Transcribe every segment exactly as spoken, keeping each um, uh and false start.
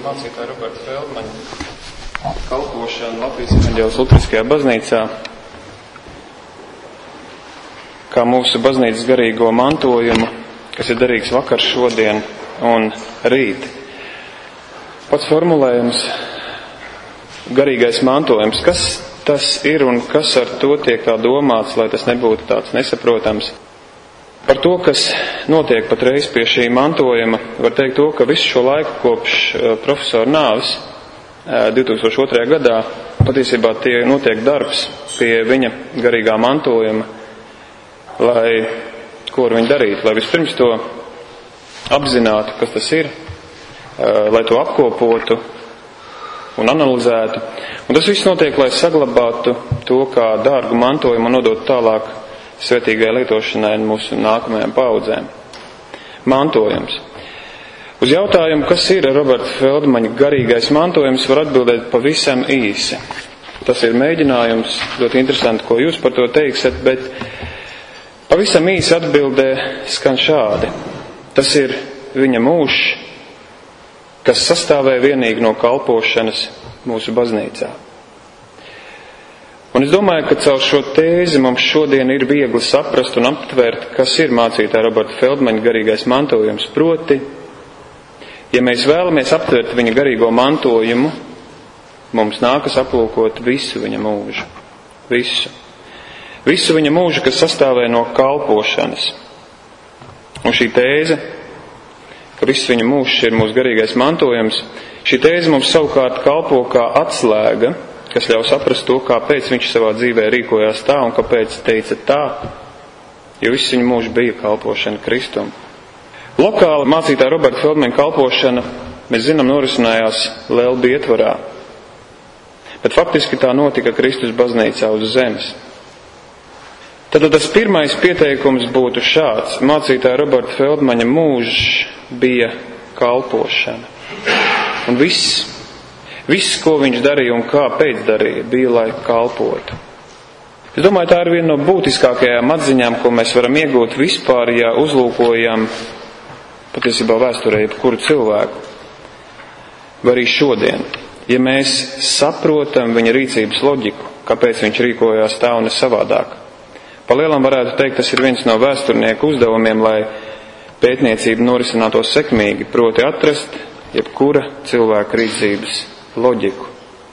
mācītāja Roberta Feldmaņa kalpošanu Latvijas Evaņģēliskajā Luteriskajā baznīcā kā mūsu baznīcas garīgo mantojumu, kas ir derīgs vakar, šodien un rīt. Pats formulējums garīgais mantojums, kas tas ir un kas ar to tiek tā domāts, lai tas nebūtu tāds nesaprotams. Par to, kas notiek patreiz pie šī mantojuma, var teikt to, ka visu šo laiku kopš profesora nāves divi tūkstoši otrajā gadā patiesībā tie notiek darbs pie viņa garīgā mantojuma, lai ko ar viņu darīt, lai vispirms to apzinātu, kas tas ir, lai to apkopotu un analizētu. Un tas viss notiek, lai saglabātu to kā dārgu mantojumu un nodotu tālāk svētīgai lietošanai mūsu nākamajām paudzēm. Mantojums. Uz jautājumu, kas ir Roberta Feldmaņa garīgais mantojums, var atbildēt pavisam īsi. Tas ir mēģinājums, ļoti interesanti, ko jūs par to teiksiet, bet pavisam īsi atbildē skan šādi. Tas ir viņa mūžs, kas sastāvēja vienīgi no kalpošanas mūsu baznīcā. Un es domāju, ka caur šo tēzi mums šodien ir viegli saprast un aptvērt, kas ir mācītāja Roberta Feldmaņa garīgais mantojums. Proti, ja mēs vēlamies aptvert viņa garīgo mantojumu, mums nākas aplūkot visu viņa mūžu. Visu. Visu viņa mūžu, kas sastāvē no kalpošanas. Un šī tēze, ka viss viņa mūžs ir mūsu garīgais mantojums, šī tēze mums savukārt kalpo kā atslēga, kas ļauj saprast to, kāpēc viņš savā dzīvē rīkojās tā un kāpēc teica tā, jo viss viņa mūžs bija kalpošana Kristum. Lokāla mācītāja Roberta Feldmaņa kalpošana, mēs zinām, norisinājās Lelbi ietvarā, bet faktiski tā notika Kristus baznīcā uz zemes. Tad tas pirmais pieteikums būtu šāds. Mācītāja Roberta Feldmaņa mūžs bija kalpošana. Un viss, viss, ko viņš darīja un kāpēc darīja, bija, lai kalpotu. Es domāju, tā ir viena no būtiskākajām atziņām, ko mēs varam iegūt vispār, ja uzlūkojam patiesībā vēsturē jebkuru cilvēku. Vai arī šodien, ja mēs saprotam viņa rīcības loģiku, kāpēc viņš rīkojās tā un ne savādāk. Palielam varētu teikt, tas ir viens no vēsturnieku uzdevumiem, lai pētniecība norisinātos sekmīgi, proti atrast jebkura cilvēka rīcības loģiku.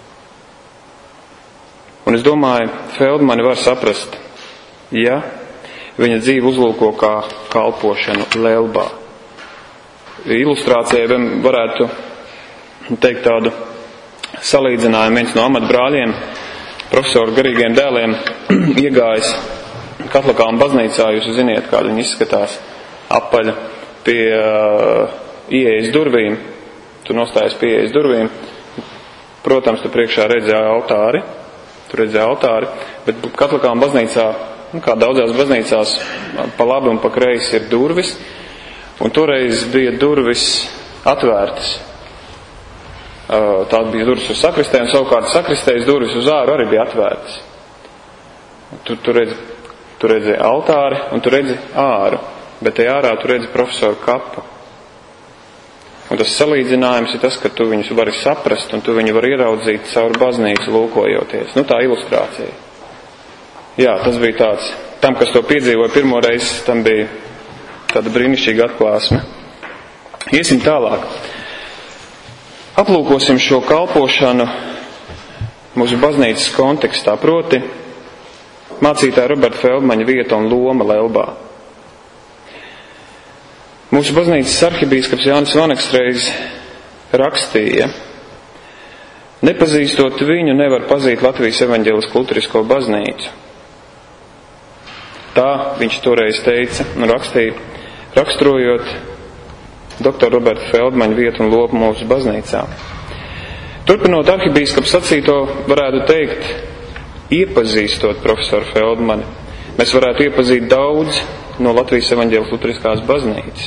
Un es domāju, Feldmani var saprast, ja viņa dzīve uzlūko kā kalpošanu Lelbā. Ilustrācijai varētu teikt tādu salīdzinājumu. Viens no amatbrāļiem, profesoru garīgiem dēliem, iegājis Katlakāna baznīcā, jūs ziniet, kāda viņa izskatās, apaļa pie uh, ieejas durvīm. Tu nostājies pie ieejas durvīm. Protams, tu priekšā redzēja altāri, tu redzēja altāri, bet Katlakāna baznīcā, nu, kā daudzās baznīcās, pa labi un pa kreisi ir durvis, un toreiz bija durvis atvērtas. Uh, Tāda bija durvis uz sakristē, un savukārt sakristējas durvis uz āru arī bija atvērtas. Tu, tu redzi Tu redzi altāri un tu redzi āru, bet te ārā tu redzi profesoru kapu. Un tas salīdzinājums ir tas, ka tu viņus vari saprast un tu viņu vari ieraudzīt caur baznīcu lūkojoties. Nu, tā ilustrācija. Jā, tas bija tāds. Tam, kas to piedzīvoja pirmo reizi, tam bija tāda brīnišķīga atklāsme. Iesim tālāk. Aplūkosim šo kalpošanu mūsu baznīcas kontekstā, proti mācītāja Roberta Feldmaņa vieta un loma Lelbā. Mūsu baznīcas arhibīskaps Jānis Vaneks reiz rakstīja: nepazīstot viņu, nevar pazīt Latvijas Evaņģēlisko Luterisko baznīcu. Tā viņš toreiz teica un rakstīja, raksturojot doktora Roberta Feldmaņa vietu un lomu mūsu baznīcā. Turpinot arhibīskaps sacīto, varētu teikt, iepazīstot profesoru Feldmani, mēs varētu iepazīt daudz no Latvijas Evaņģēliskās Luteriskās baznīcas.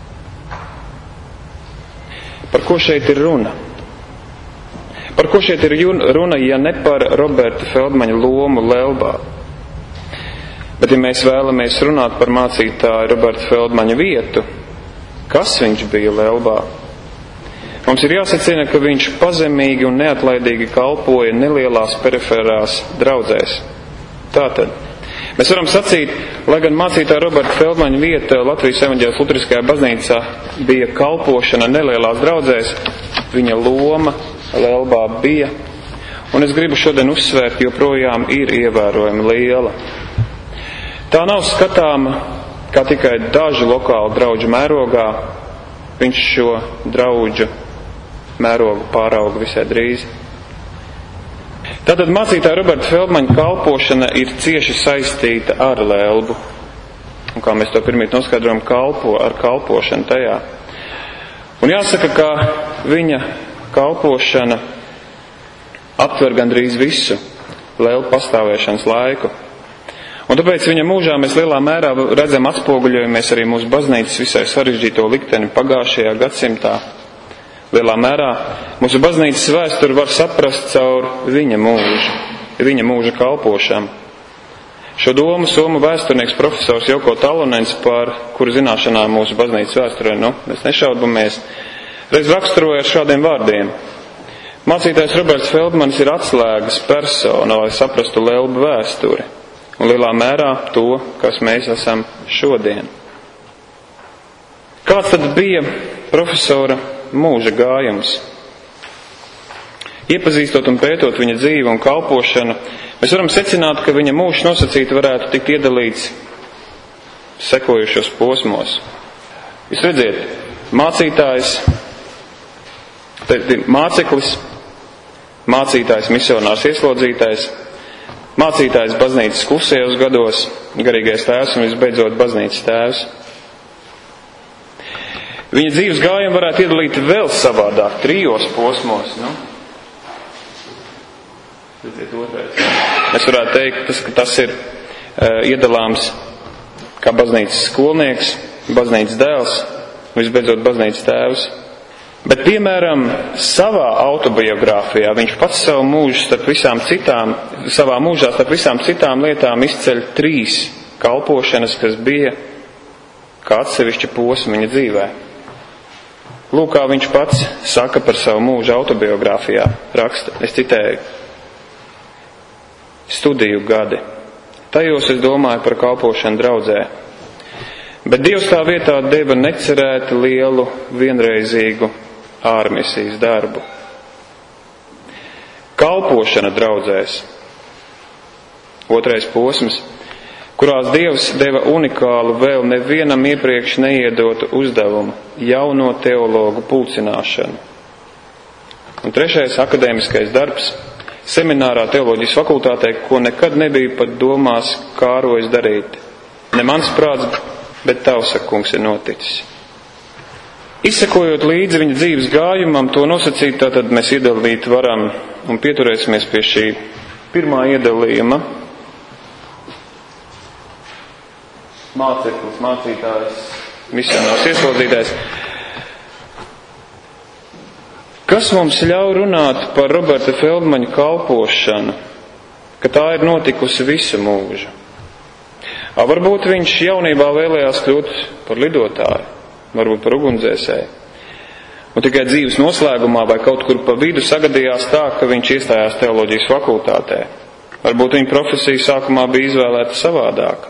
Par ko šeit ir runa? Par ko šeit ir runa, ja ne par Roberta Feldmaņa lomu Lelbā? Bet ja mēs vēlamies runāt par mācītāju Roberta Feldmaņa vietu, kas viņš bija Lelbā? Mums ir jāsacina, ka viņš pazemīgi un neatlaidīgi kalpoja nelielās periferās draudzēs. Tātad, mēs varam sacīt, lai gan mācītāja Roberta Feldmaņa vieta Latvijas evaņģēliskajā luteriskajā baznīcā bija kalpošana nelielās draudzēs, viņa loma Lelbā bija, un es gribu šodien uzsvērt, joprojām ir ievērojami liela. Tā nav skatāma kā tikai dažu lokālu draudžu mērogā, viņš šo draudžu mērogu pārauga visai drīz. Tātad mācītāja Roberta Feldmaņa kalpošana ir cieši saistīta ar Lelbu. Un kā mēs to pirmīt noskaidrojam, kalpo ar kalpošanu tajā. Un jāsaka, ka viņa kalpošana aptver gandrīz visu Lelbu pastāvēšanas laiku. Un tāpēc viņa mūžā mēs lielā mērā redzam atspoguļojamies arī mūsu baznīcas visai sarežģīto likteni pagājušajā gadsimtā. Lielā mērā mūsu baznīcas vēsturi var saprast caur viņa mūžu, viņa mūža kalpošanu. Šo domu somu vēsturnieks profesors Joko Talonens, par kuru zināšanām mūsu baznīcas vēsturē, nu, mēs nešaubamies, reiz raksturoja ar šādiem vārdiem. Mācītājs Roberts Feldmanis ir atslēgas persona, lai saprastu Lelbu vēsturi, un lielā mērā to, kas mēs esam šodien. Kāds tad bija profesora mūža gājums? Iepazīstot un pētot viņa dzīvi un kalpošanu, mēs varam secināt, ka viņa mūžs nosacīti varētu tikt iedalīts sekojušos posmos. Jūs redziet, mācītājs, māceklis, mācītājs, misionārs ieslodzītais, mācītājs baznīcas klusajos gados, garīgais tēvs un visbeidzot baznīcas tēvs. Viņa dzīves gājumu varētu iedalīt vēl savādāk, trijos posmos. Nu? Mēs varētu teikt, tas, ka tas ir uh, iedalāms kā baznīcas skolnieks, baznīcas dēls, visbeidzot baznīcas tēvs. Bet, piemēram, savā autobiogrāfijā viņš pats savu mūžu starp visām citām, savā mūžā starp visām citām lietām izceļ trīs kalpošanas, kas bija kā atsevišķa posma viņa dzīvē. Lūk, kā viņš pats saka par savu mūžu autobiogrāfijā, raksta, es citēju, studiju gadi. Tajos es domāju par kalpošanu draudzē. Bet Dievs tā vietā deva necerēti lielu, vienreizīgu ārmisijas darbu. Kalpošana draudzēs. Otrais posms, kurās Dievs deva unikālu, vēl nevienam iepriekš neiedotu uzdevumu, jauno teologu pulcināšanu. Un trešais akadēmiskais darbs, seminārā teoloģijas fakultātē, ko nekad nebija pat domās kārojis darīt. Ne mans prāts, bet tavs, kungs, ir noticis. Izsekojot līdzi viņa dzīves gājumam, to nosacīt, tātad mēs iedalīt varam un pieturēsimies pie šī pirmā iedalījuma. Māceklis, mācītājs, misionārs, ieslodzītais. Kas mums ļauj runāt par Roberta Feldmaņa kalpošanu, ka tā ir notikusi visu mūžu? A, varbūt viņš jaunībā vēlējās kļūt par lidotāju, varbūt par ugunsdzēsēju. Un tikai dzīves noslēgumā vai kaut kur pa vidu sagadījās tā, ka viņš iestājās teoloģijas fakultātē. Varbūt viņa profesija sākumā bija izvēlēta savādāk.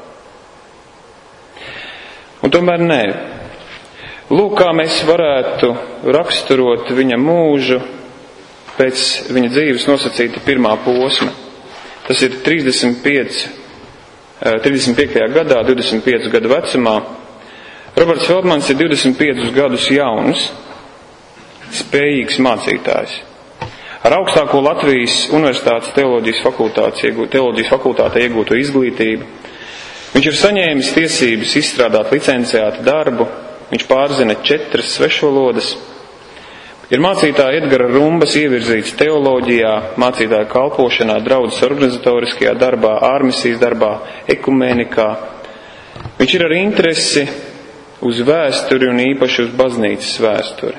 Un tomēr nē. Lūk, kā mēs varētu raksturot viņa mūžu pēc viņa dzīves nosacīta pirmā posma. Tas ir trīsdesmit pieci, trīsdesmit piektajā gadā, divdesmit piecu gadu vecumā. Roberts Feldmanis ir divdesmit piecus gadus jauns, spējīgs mācītājs. Ar augstāko Latvijas Universitātes teoloģijas fakultātes, teoloģijas fakultātē iegūto izglītību. Viņš ir saņēmis tiesības izstrādāt licenciātu darbu, viņš pārzina četras svešvalodas, ir mācītāja Edgara Rumbas ievirzīts teoloģijā, mācītāja kalpošanā, draudzes organizatoriskajā darbā, ārmisijas darbā, ekumēnikā. Viņš ir ar interesi uz vēsturi un īpaši uz baznīcas vēsturi.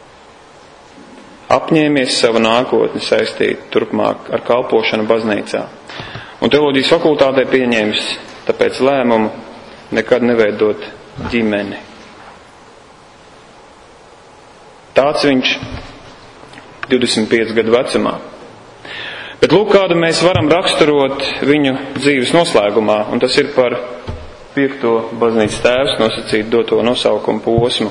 Apņēmies savu nākotni saistīt turpmāk ar kalpošanu baznīcā. Un teoloģijas fakultātē pieņēmis tāpēc lēmumu nekad neveidot ģimeni. Tāds viņš divdesmit pieci gadu vecumā. Bet lūk, kādu mēs varam raksturot viņu dzīves noslēgumā, un tas ir par piekto baznīcas tēvs nosacīt doto nosaukumu posmu.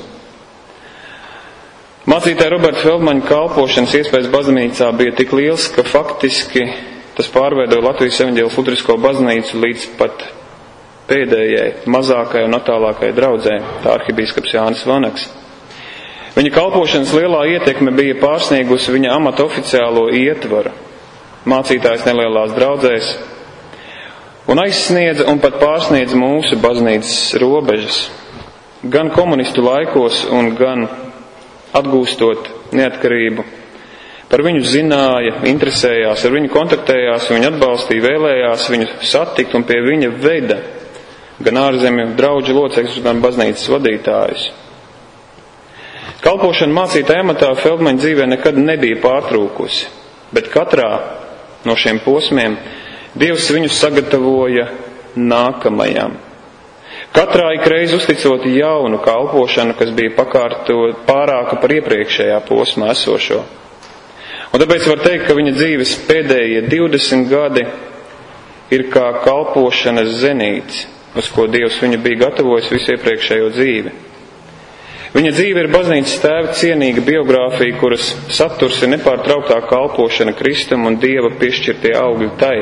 Mācītāja Roberta Feldmaņa kalpošanas iespējas baznīcā bija tik liels, ka faktiski tas pārveidoja Latvijas evaņģēlisko luterisko baznīcu līdz pat pēdējai, mazākajai un attālākajai draudzē, tā arhibīskaps Jānis Vanaks. Viņa kalpošanas lielā ietekme bija pārsniegusi viņa amata oficiālo ietvaru, mācītājs nelielās draudzēs, un aizsniedza un pat pārsniedza mūsu baznīcas robežas, gan komunistu laikos un gan atgūstot neatkarību. Par viņu zināja, interesējās, ar viņu kontaktējās, viņu atbalstīja, vēlējās viņu satikt un pie viņa veda gan ārzemju draudžu locekļus, gan baznīcas vadītājus. Kalpošana mācītāja amatā Feldmaņa dzīvē nekad nebija pārtrūkusi, bet katrā no šiem posmiem Dievs viņu sagatavoja nākamajam. Katrā ikreiz uzticot jaunu kalpošanu, kas bija pakārtot pārāka par iepriekšējā posmā esošo. Un tāpēc var teikt, ka viņa dzīves pēdējie divdesmit gadi ir kā kalpošanas zenīts, uz ko Dievs viņu bija gatavojis visu iepriekšējo dzīvi. Viņa dzīve ir baznīcas tēva cienīga biogrāfija, kuras saturs ir nepārtrauktā kalpošana Kristum un Dieva piešķirtie augļi tai.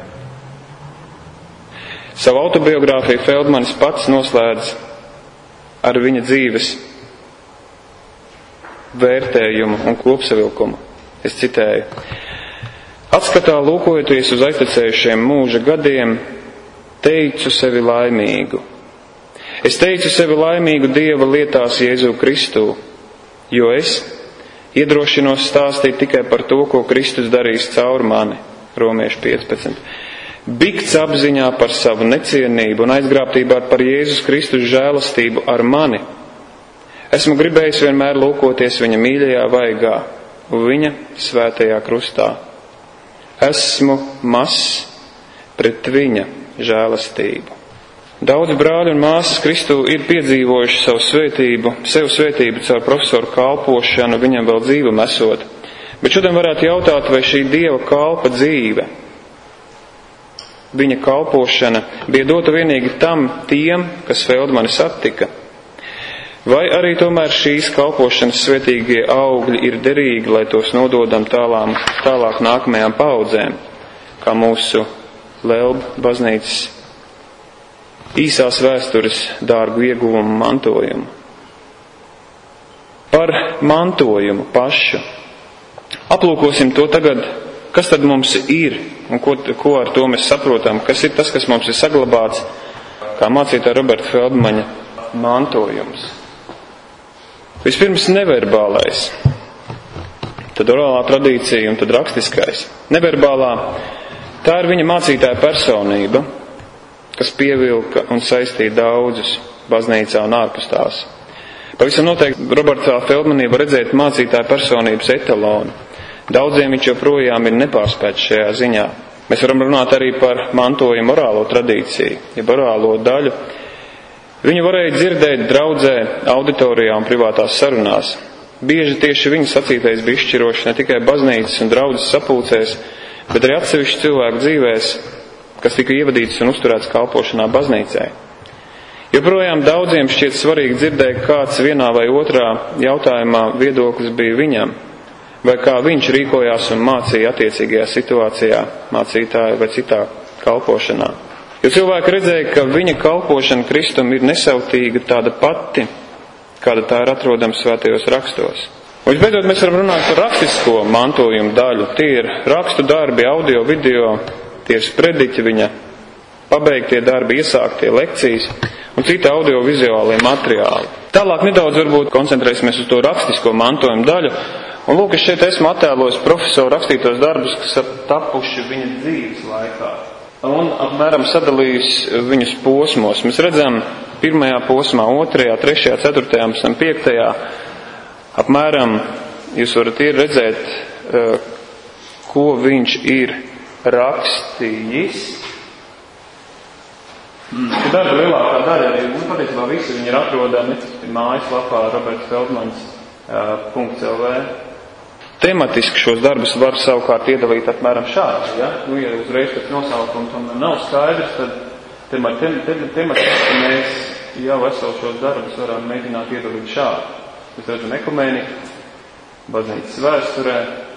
Savu autobiogrāfiju Feldmanis pats noslēdz ar viņa dzīves vērtējumu un kopsavilkumu. Es citēju: atskatā lūkojoties uz aiztecējušiem mūža gadiem, teicu sevi laimīgu. Es teicu sevi laimīgu Dieva lietās Jēzu Kristu, jo es iedrošinos stāstīt tikai par to, ko Kristus darīs caur mani. Romieši piecpadsmit. Bikts apziņā par savu necienību un aizgrābtībā par Jēzus Kristus žēlastību ar mani. Esmu gribējis vienmēr lūkoties viņa mīļajā vaigā, viņa svētajā krustā. Esmu mazs pret viņa žēlastību. Daudz brāļi un māsas Kristu ir piedzīvojuši savu svētību, sev svētību caur profesoru kalpošanu, viņam vēl dzīvam esot. Bet šodien varētu jautāt, vai šī Dieva kalpa dzīve, viņa kalpošana bija dota vienīgi tam tiem, kas Feldmani satika, vai arī tomēr šīs kalpošanas svētīgie augļi ir derīgi, lai tos nododam tālām, tālāk nākamajām paudzēm, kā mūsu Lelbu baznīcas īsās vēstures dārgu ieguvumu mantojumu. Par mantojumu pašu. Aplūkosim to tagad, kas tad mums ir un ko, ko ar to mēs saprotam, kas ir tas, kas mums ir saglabāts kā mācītāja Roberta Feldmaņa mantojums. Vispirms neverbālais, tad orālā tradīcija un tad rakstiskais. Neverbālā, tā ir viņa mācītāja personība, kas pievilka un saistīja daudzus baznīcā un ārpus tās. Pavisam noteikti Robertā Feldmanī var redzēt mācītāja personības etalonu. Daudziem viņš joprojām ir nepārspēts šajā ziņā. Mēs varam runāt arī par mantojumu orālo tradīciju, jeb orālo daļu. Viņu varēja dzirdēt draudzē, auditorijā un privātās sarunās. Bieži tieši viņa sacītais bija izšķiroši ne tikai baznīcas un draudzes sapulcēs, bet arī atsevišķu cilvēku dzīvēs, kas tika ievadīts un uzturēts kalpošanā baznīcai. Joprojām daudziem šķiet svarīgi dzirdēt, kāds vienā vai otrā jautājumā viedoklis bija viņam, vai kā viņš rīkojās un mācīja attiecīgajā situācijā, mācītāja vai citā kalpošanā. Jo cilvēki redzēja, ka viņa kalpošana Kristum ir nesautīga tāda pati, kāda tā ir atrodama svētajos rakstos. Un visbeidzot mēs varam runāt par rakstisko mantojumu daļu. Tie ir rakstu darbi, audio, video, tie ir sprediķi viņa, pabeigtie darbi, iesāktie lekcijas un citi audio-vizuālie materiāli. Tālāk nedaudz varbūt koncentrēsimies uz to rakstisko mantojumu daļu. Un lūk, es šeit esmu attēlojis profesoru rakstītos darbus, kas ir tapuši viņa dzīves laikā. Un apmēram sadalījis viņus posmos. Mēs redzam pirmajā posmā, otrajā, trešajā, ceturtajā, un piektajā. Apmēram jūs varat ir redzēt, ko viņš ir rakstījis. Šī darba lielākā daļa, un patiesībā visi viņi ir atrodami mājaslapā roberts feldmanis punkt l v. tematiski šos darbus var savukārt iedalīt apmēram šādi. Ja? Nu, ja uzreiz pēc nosaukuma tomēr nav skaidrs, tad temat, tem, tem, tematiski mēs jau esošos darbus varam mēģināt iedalīt šādi. Mēs redzam ekumēniku, baznīcas vēsturē,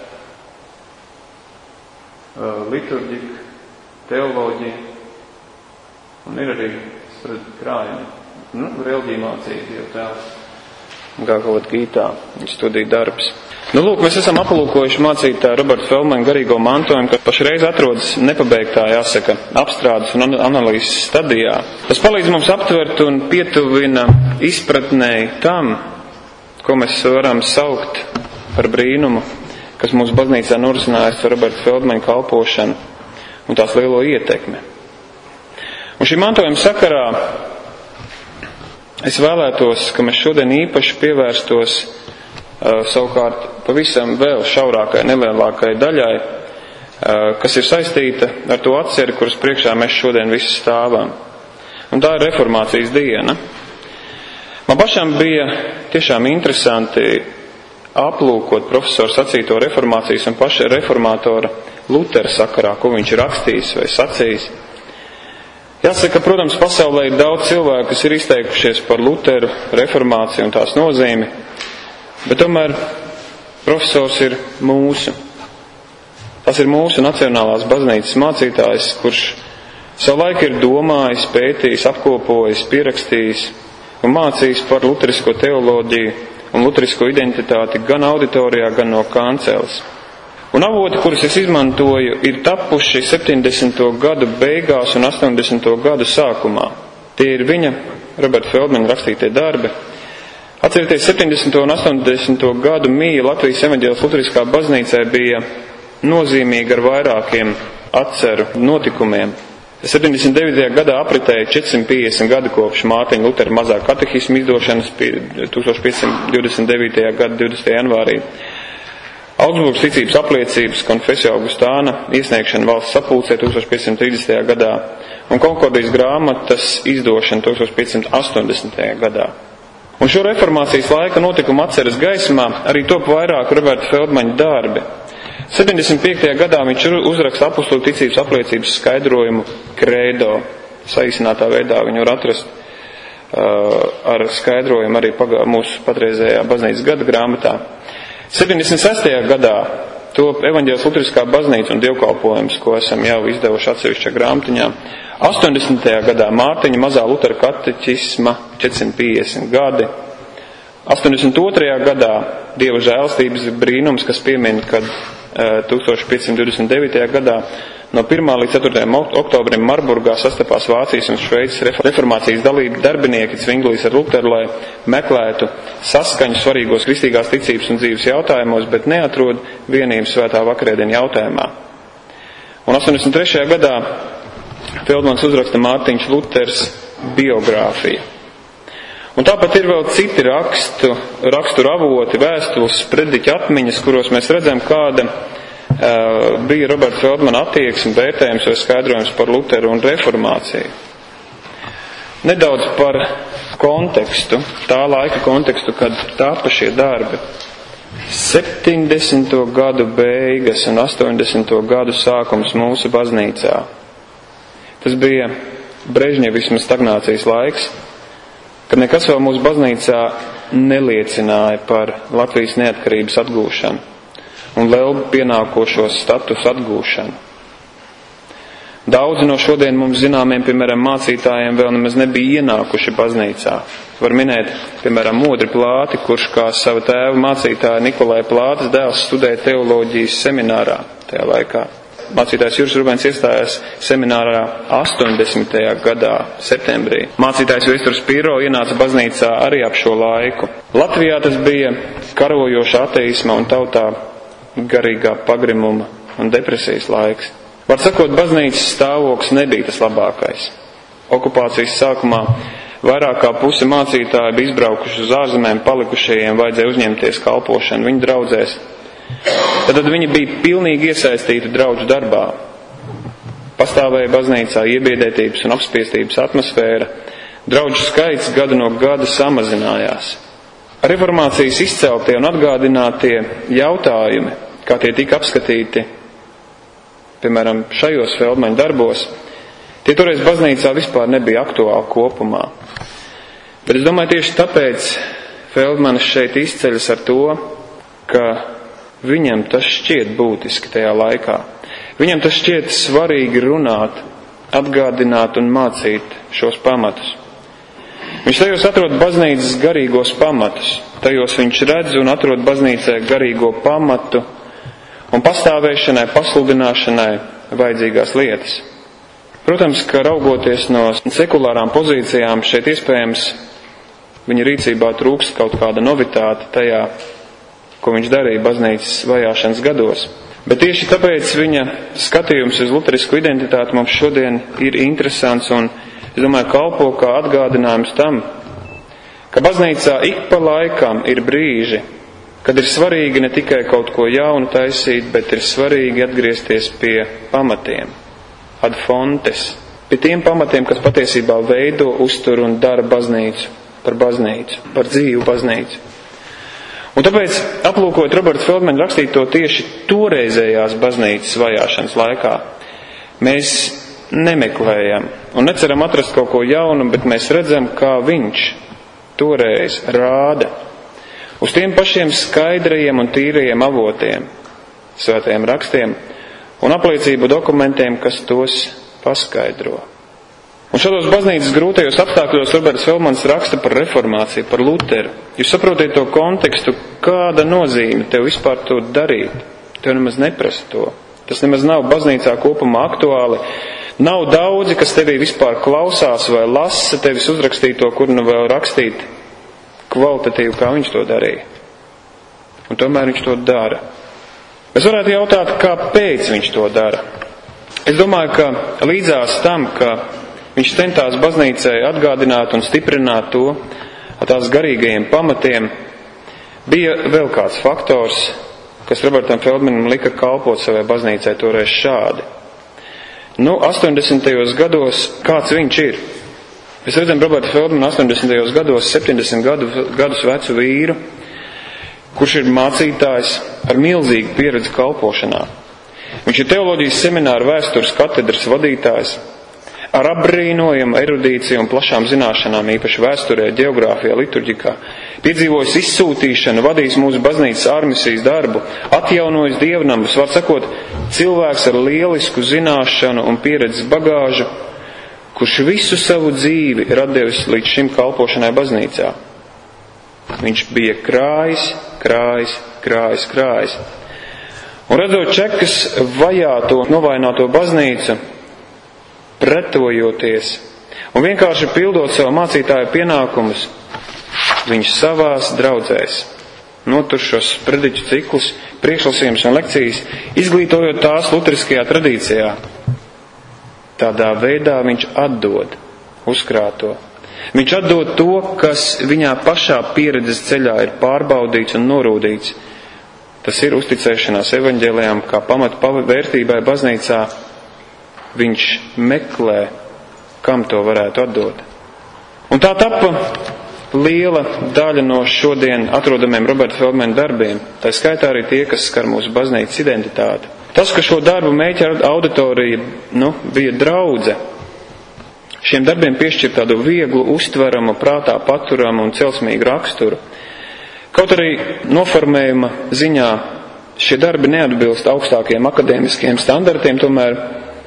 liturģika, teoloģija, un ir arī krājumi, nu, reliģija mācība, Dieva tēls, Gāgavat Gītā, studiju darbs. Nu, lūk, mēs esam aplūkojuši mācītāju Roberta Feldmaņa garīgo mantojumu, kas pašreiz atrodas nepabeigtā, jāsaka, apstrādes un analīzes stadijā. Tas palīdz mums aptvert un pietuvina izpratnēji tam, ko mēs varam saukt par brīnumu, kas mūsu baznīcā norisinājās ar Roberta Feldmaņa kalpošanu un tās lielo ietekmi. Un šī mantojuma sakarā es vēlētos, ka mēs šodien īpaši pievērstos uh, savukārt pavisam vēl šaurākai, nelielākai daļai, uh, kas ir saistīta ar to atceri, kuras priekšā mēs šodien visi stāvam. Un tā ir reformācijas diena. Man pašam bija tiešām interesanti aplūkot profesoru sacīto reformācijas un paša reformātora Lutera sakarā, ko viņš ir rakstījis vai sacījis. Jāsaka, protams, pasaulē ir daudz cilvēku, kas ir izteikušies par Luteru, reformāciju un tās nozīmi, bet tomēr profesors ir mūsu. Tas ir mūsu Nacionālās baznīcas mācītājs, kurš savu laiku ir domājis, pētījis, apkopojis, pierakstījis un mācījis par luterisko teoloģiju un luterisko identitāti gan auditorijā, gan no kanceles. Un avoti, kurus es izmantoju, ir tapuši septiņdesmito gadu beigās un astoņdesmito gadu sākumā. Tie ir viņa, Roberta Feldmaņa rakstītie darbi. Atcerieties, septiņdesmito un astoņdesmito gadu mīja Latvijas evaņģēliskā luteriskā baznīcai bija nozīmīga ar vairākiem atceru notikumiem. septiņdesmit devītajā gadā apritēja četrsimt piecdesmit gadi kopš Mārtiņa Lutera mazā katehisma izdošanas tūkstoš piecsimt divdesmit devītajā gada divdesmitajā janvārī. Augsburgas ticības apliecības Confessio Augustāna iesniegšana valsts sapulcē tūkstoš piecsimt trīsdesmitajā gadā un Konkordijas grāmatas izdošana tūkstoš piecsimt astoņdesmitajā gadā. Un šo reformācijas laika notikumu atceres gaismā arī top vairāk Roberta Feldmaņa darbi. septiņdesmit piektajā gadā viņš uzraksta apustuļu ticības apliecības skaidrojumu Credo. Saīsinātā veidā viņu var atrast uh, ar skaidrojumu arī pagā, mūsu patreizējā baznīcas gada grāmatā. septiņdesmit sestajā gadā top evaņģēliskā luteriskā baznīca un dievkalpojums, ko esam jau izdevuši atsevišķā grāmatiņā. astoņdesmitajā gadā Mārtiņa mazā Lutera kateķisma četrsimt piecdesmit gadi. astoņdesmit otrajā gadā Dieva žēlstības brīnums, kas piemin, kad uh, tūkstoš piecsimt divdesmit devītajā gadā no pirmā līdz ceturtajam oktobrim Marburgā sastapās Vācijas un Šveices reformācijas dalība darbinieki Cvinglīs ar Luteru, lai meklētu saskaņu svarīgos kristīgās ticības un dzīves jautājumos, bet neatrod vienību svētā vakarēdienu jautājumā. Un astoņdesmit trešajā gadā Feldmans uzraksta Mārtiņš Luters biogrāfiju. Un tāpat ir vēl citi rakstu, raksturu avoti, vēstules, prediķa atmiņas, kuros mēs redzam, kāda uh, bija Roberta Feldmana attieksme, vērtējums vai skaidrojums par Luteru un reformāciju. Nedaudz par kontekstu, tā laika kontekstu, kad tāpa šie darbi. septiņdesmito gadu beigas un astoņdesmito gadu sākums mūsu baznīcā. Tas bija brežņevisma stagnācijas laiks, kad nekas vēl mūsu baznīcā neliecināja par Latvijas neatkarības atgūšanu un vēl pienākošo statusu atgūšanu. Daudzi no šodien mums zināmiem, piemēram, mācītājiem vēl nemaz nebija ienākuši baznīcā. Var minēt, piemēram, Modri Plāti, kurš kā sava tēva mācītāja Nikolai Plātes dēls studēja teoloģijas seminārā tajā laikā. Mācītājs Juris Rubens iestājās seminārā astoņdesmitajā gadā, septembrī. Mācītājs Viesturs Pīro ienāca baznīcā arī ap šo laiku. Latvijā tas bija karojoša ateisma un tautā garīgā pagrimuma un depresijas laiks. Var sakot, baznīcas stāvoklis nebija tas labākais. Okupācijas sākumā vairāk kā pusi mācītāji bija izbraukuši uz ārzemēm, palikušajiem vajadzēja uzņemties kalpošanu viņu draudzēs. Tad viņi bija pilnīgi iesaistīti draudžu darbā. Pastāvēja baznīcā iebiedētības un apspiestības atmosfēra. Draudžu skaits gadu no gada samazinājās. reformācijas izceltie un atgādinātie jautājumi, kā tie tika apskatīti, piemēram, šajos Feldmaņa darbos, tie toreiz baznīcā vispār nebija aktuāli kopumā. Bet es domāju, tieši tāpēc Feldmanis šeit izceļas ar to, ka viņam tas šķiet būtiski tajā laikā. Viņam tas šķiet svarīgi runāt, atgādināt un mācīt šos pamatus. Viņš tajos atrod baznīcas garīgos pamatus. Tajos viņš redz un atrod baznīcē garīgo pamatu un pastāvēšanai, pasludināšanai vajadzīgās lietas. Protams, ka raugoties no sekulārām pozīcijām, šeit iespējams viņa rīcībā trūkst kaut kāda novitāte tajā, ko viņš darīja baznīcas vajāšanas gados. Bet tieši tāpēc viņa skatījums uz luterisku identitāti mums šodien ir interesants un, es domāju, kalpo kā atgādinājums tam, ka baznīcā ik pa laikam ir brīži, kad ir svarīgi ne tikai kaut ko jaunu taisīt, bet ir svarīgi atgriezties pie pamatiem, ad fontes, pie tiem pamatiem, kas patiesībā veido, uztur un dara baznīcu par baznīcu, par dzīvu baznīcu. Un tāpēc, aplūkot Roberta Feldmaņa rakstīto tieši toreizējās baznīcas vajāšanas laikā, mēs nemeklējam un neceram atrast kaut ko jaunu, bet mēs redzam, kā viņš toreiz rāda uz tiem pašiem skaidrajiem un tīrajiem avotiem, svētajiem rakstiem un apliecību dokumentiem, kas tos paskaidro. Un šādos baznīcas grūtajos apstākļos Roberts Feldmanis raksta par reformāciju, par Luteru. Jūs saprotiet to kontekstu, kāda nozīme tev vispār to darīt. Tev nemaz neprasa to. Tas nemaz nav baznīcā kopumā aktuāli. Nav daudzi, kas tevī vispār klausās vai lasa tevis uzrakstīto, kur nu vēl rakstīt kvalitatīvi, kā viņš to darīja. Un tomēr viņš to dara. Es varētu jautāt, kāpēc viņš to dara. Es domāju, ka līdzās tam, ka viņš centās baznīcai atgādināt un stiprināt to ar tās garīgajiem pamatiem, bija vēl kāds faktors, kas Robertam Feldmanim lika kalpot savai baznīcai toreiz šādi. Nu, astoņdesmitajos gados, kāds viņš ir? Mēs redzam Roberta Feldmana astoņdesmitajos gados, septiņdesmit gadu, gadus vecu vīru, kurš ir mācītājs ar milzīgu pieredzi kalpošanā. Viņš ir teoloģijas semināra vēstures katedras vadītājs, ar apbrīnojumu erudīciju un plašām zināšanām, īpaši vēsturē, ģeogrāfijā, liturģikā, piedzīvojis izsūtīšanu, vadījis mūsu baznīcas ārmisijas darbu, atjaunojis dievnamus, var sakot, cilvēks ar lielisku zināšanu un pieredzes bagāžu, kurš visu savu dzīvi ir atdevis līdz šim kalpošanai baznīcā. Viņš bija krājis, krājis, krājis, krājis. Un redzot čekas vajāto, novaināto baznīcu, pretojoties un vienkārši pildot savu mācītāju pienākumus, viņš savās draudzēs notur šos prediķu ciklus, priekšlasījumus un lekcijas, izglītojot tās luteriskajā tradīcijā. Tādā veidā viņš atdod uzkrāto. Viņš atdod to, kas viņā pašā pieredzes ceļā ir pārbaudīts un norūdīts. Tas ir uzticēšanās evaņģēlijām kā pamata vērtībai baznīcā. Viņš meklē, kam to varētu atdot. Un tā tapa liela daļa no šodien atrodamiem Roberta Feldmaņa darbiem. Tā skaitā arī tie, kas skar mūsu baznīcas identitāti. Tas, ka šo darbu mēķa auditorija nu, bija draudze, šiem darbiem piešķir tādu vieglu, uztveramu, prātā paturamu un celsmīgu raksturu. Kaut arī noformējuma ziņā šie darbi neatbilst augstākiem akadēmiskiem standartiem, tomēr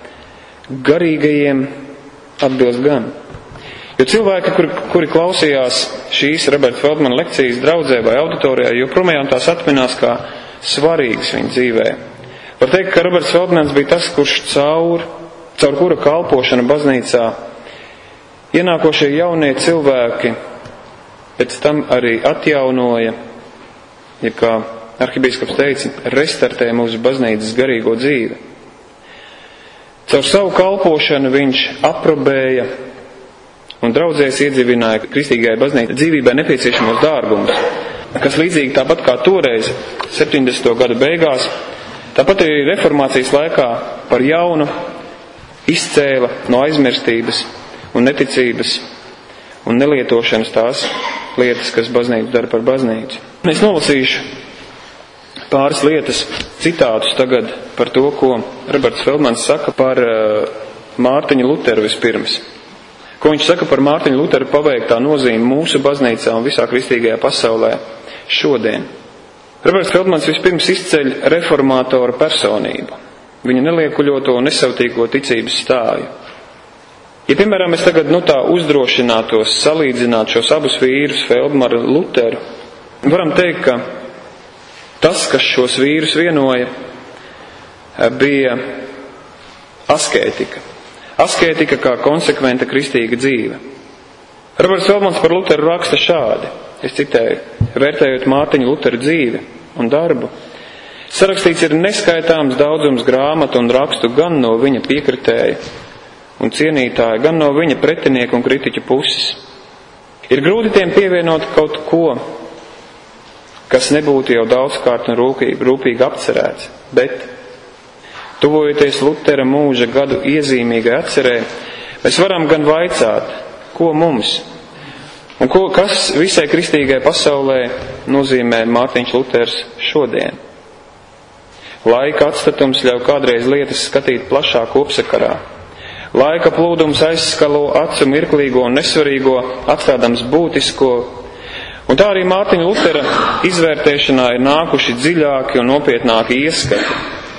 garīgajiem atbilst gan. Jo cilvēki, kuri, kuri klausījās šīs Roberta Feldmana lekcijas draudzē vai auditorijā, joprojām tās atminās kā svarīgas viņa dzīvē. Var teikt, ka Roberts Feldmans bija tas, kurš caur, caur kura kalpošana baznīcā ienākošie jaunie cilvēki pēc tam arī atjaunoja, ja kā arhibīskaps teica, restartē mūsu baznīcas garīgo dzīvi. Caur savu kalpošanu viņš aprobēja un draudzēs iedzīvināja kristīgajai baznīcai dzīvībai nepieciešamos dārgumus, kas līdzīgi tāpat kā toreiz, septiņdesmito gadu beigās, tāpat arī reformācijas laikā par jaunu izcēla no aizmirstības un neticības un nelietošanas tās lietas, kas baznīcu dara par baznīcu. Es nolasīšu pāris lietas, citātus tagad par to, ko Roberts Feldmans saka par Mārtiņu Luteru vispirms. Ko viņš saka par Mārtiņu Luteru paveiktā nozīme mūsu baznīcā un visā kristīgajā pasaulē šodien. Roberts Feldmans vispirms izceļ reformātora personību, viņa neliekuļoto un nesautīgo ticības stāju. Ja, piemēram, es tagad nu tā uzdrošinātos salīdzināt šos abus vīrus, Feldmanu un Luteru, varam teikt, ka tas, kas šos vīrus vienoja, bija askētika. Askētika kā konsekventa kristīga dzīve. Roberts Feldmans par Luteru raksta šādi, es citēju, vērtējot Mārtiņu Luteru dzīvi un darbu, sarakstīts ir neskaitāms daudzums grāmatu un rakstu gan no viņa piekritēja un cienītāja, gan no viņa pretinieku un kritiķu puses. Ir grūti tiem pievienot kaut ko, kas nebūtu jau daudzkārt un rūpīgi, rūpīgi apcerēts, bet, tuvojoties Lutera mūža gadu iezīmīgai atcerē, mēs varam gan vaicāt, ko mums un ko, kas visai kristīgai pasaulē nozīmē Mārtiņš Luters šodien. Laika atstatums ļauj kādreiz lietas skatīt plašā kopsakarā. Laika plūdums aizskalo acu mirklīgo un nesvarīgo, atstādams būtisko, un tā arī Mārtiņa Lutera izvērtēšanā ir nākuši dziļāki un nopietnāki ieskati.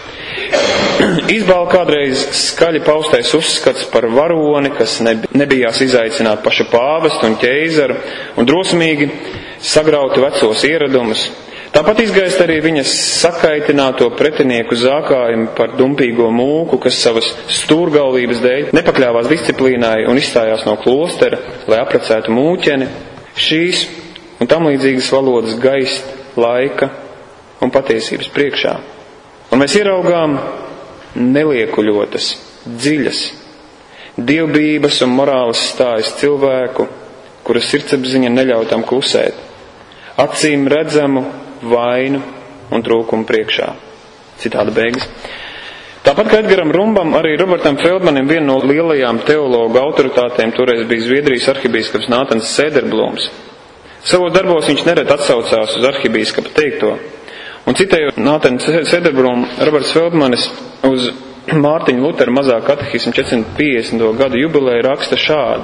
Izbāla kādreiz skaļi paustais uzskats par varoni, kas nebijās izaicināt pašu pāvestu un ķeizaru un drosmīgi sagrauti vecos ieradumus. Tāpat izgaist arī viņas sakaitināto pretinieku zākājumu par dumpīgo mūku, kas savas stūrgalvības dēļ nepakļāvās disciplīnai un izstājās no klostera, lai aprecētu mūķeni. Šīs un tam līdzīgas valodas gaist laika un patiesības priekšā. Un mēs ieraugām neliekuļotas, dziļas, dievbijības un morāles stājas cilvēku, kuras sirdsapziņa neļauj tam klusēt, acīm redzamu vainu un trūkumu priekšā. Citāda beigas. Tāpat kā Edgaram Rumbam, arī Robertam Feldmanim viena no lielajām teologu autoritātēm toreiz bija Zviedrijas arhibīskaps Nātans Sederblums. Savos darbos viņš nereti atsaucās uz arhibīskapa teikto. Un citējot Nātanu Sederblumu, Roberts Feldmanis uz Mārtiņu Luteru mazā katehismu četrsimt piecdesmito gadu jubileju raksta šādi.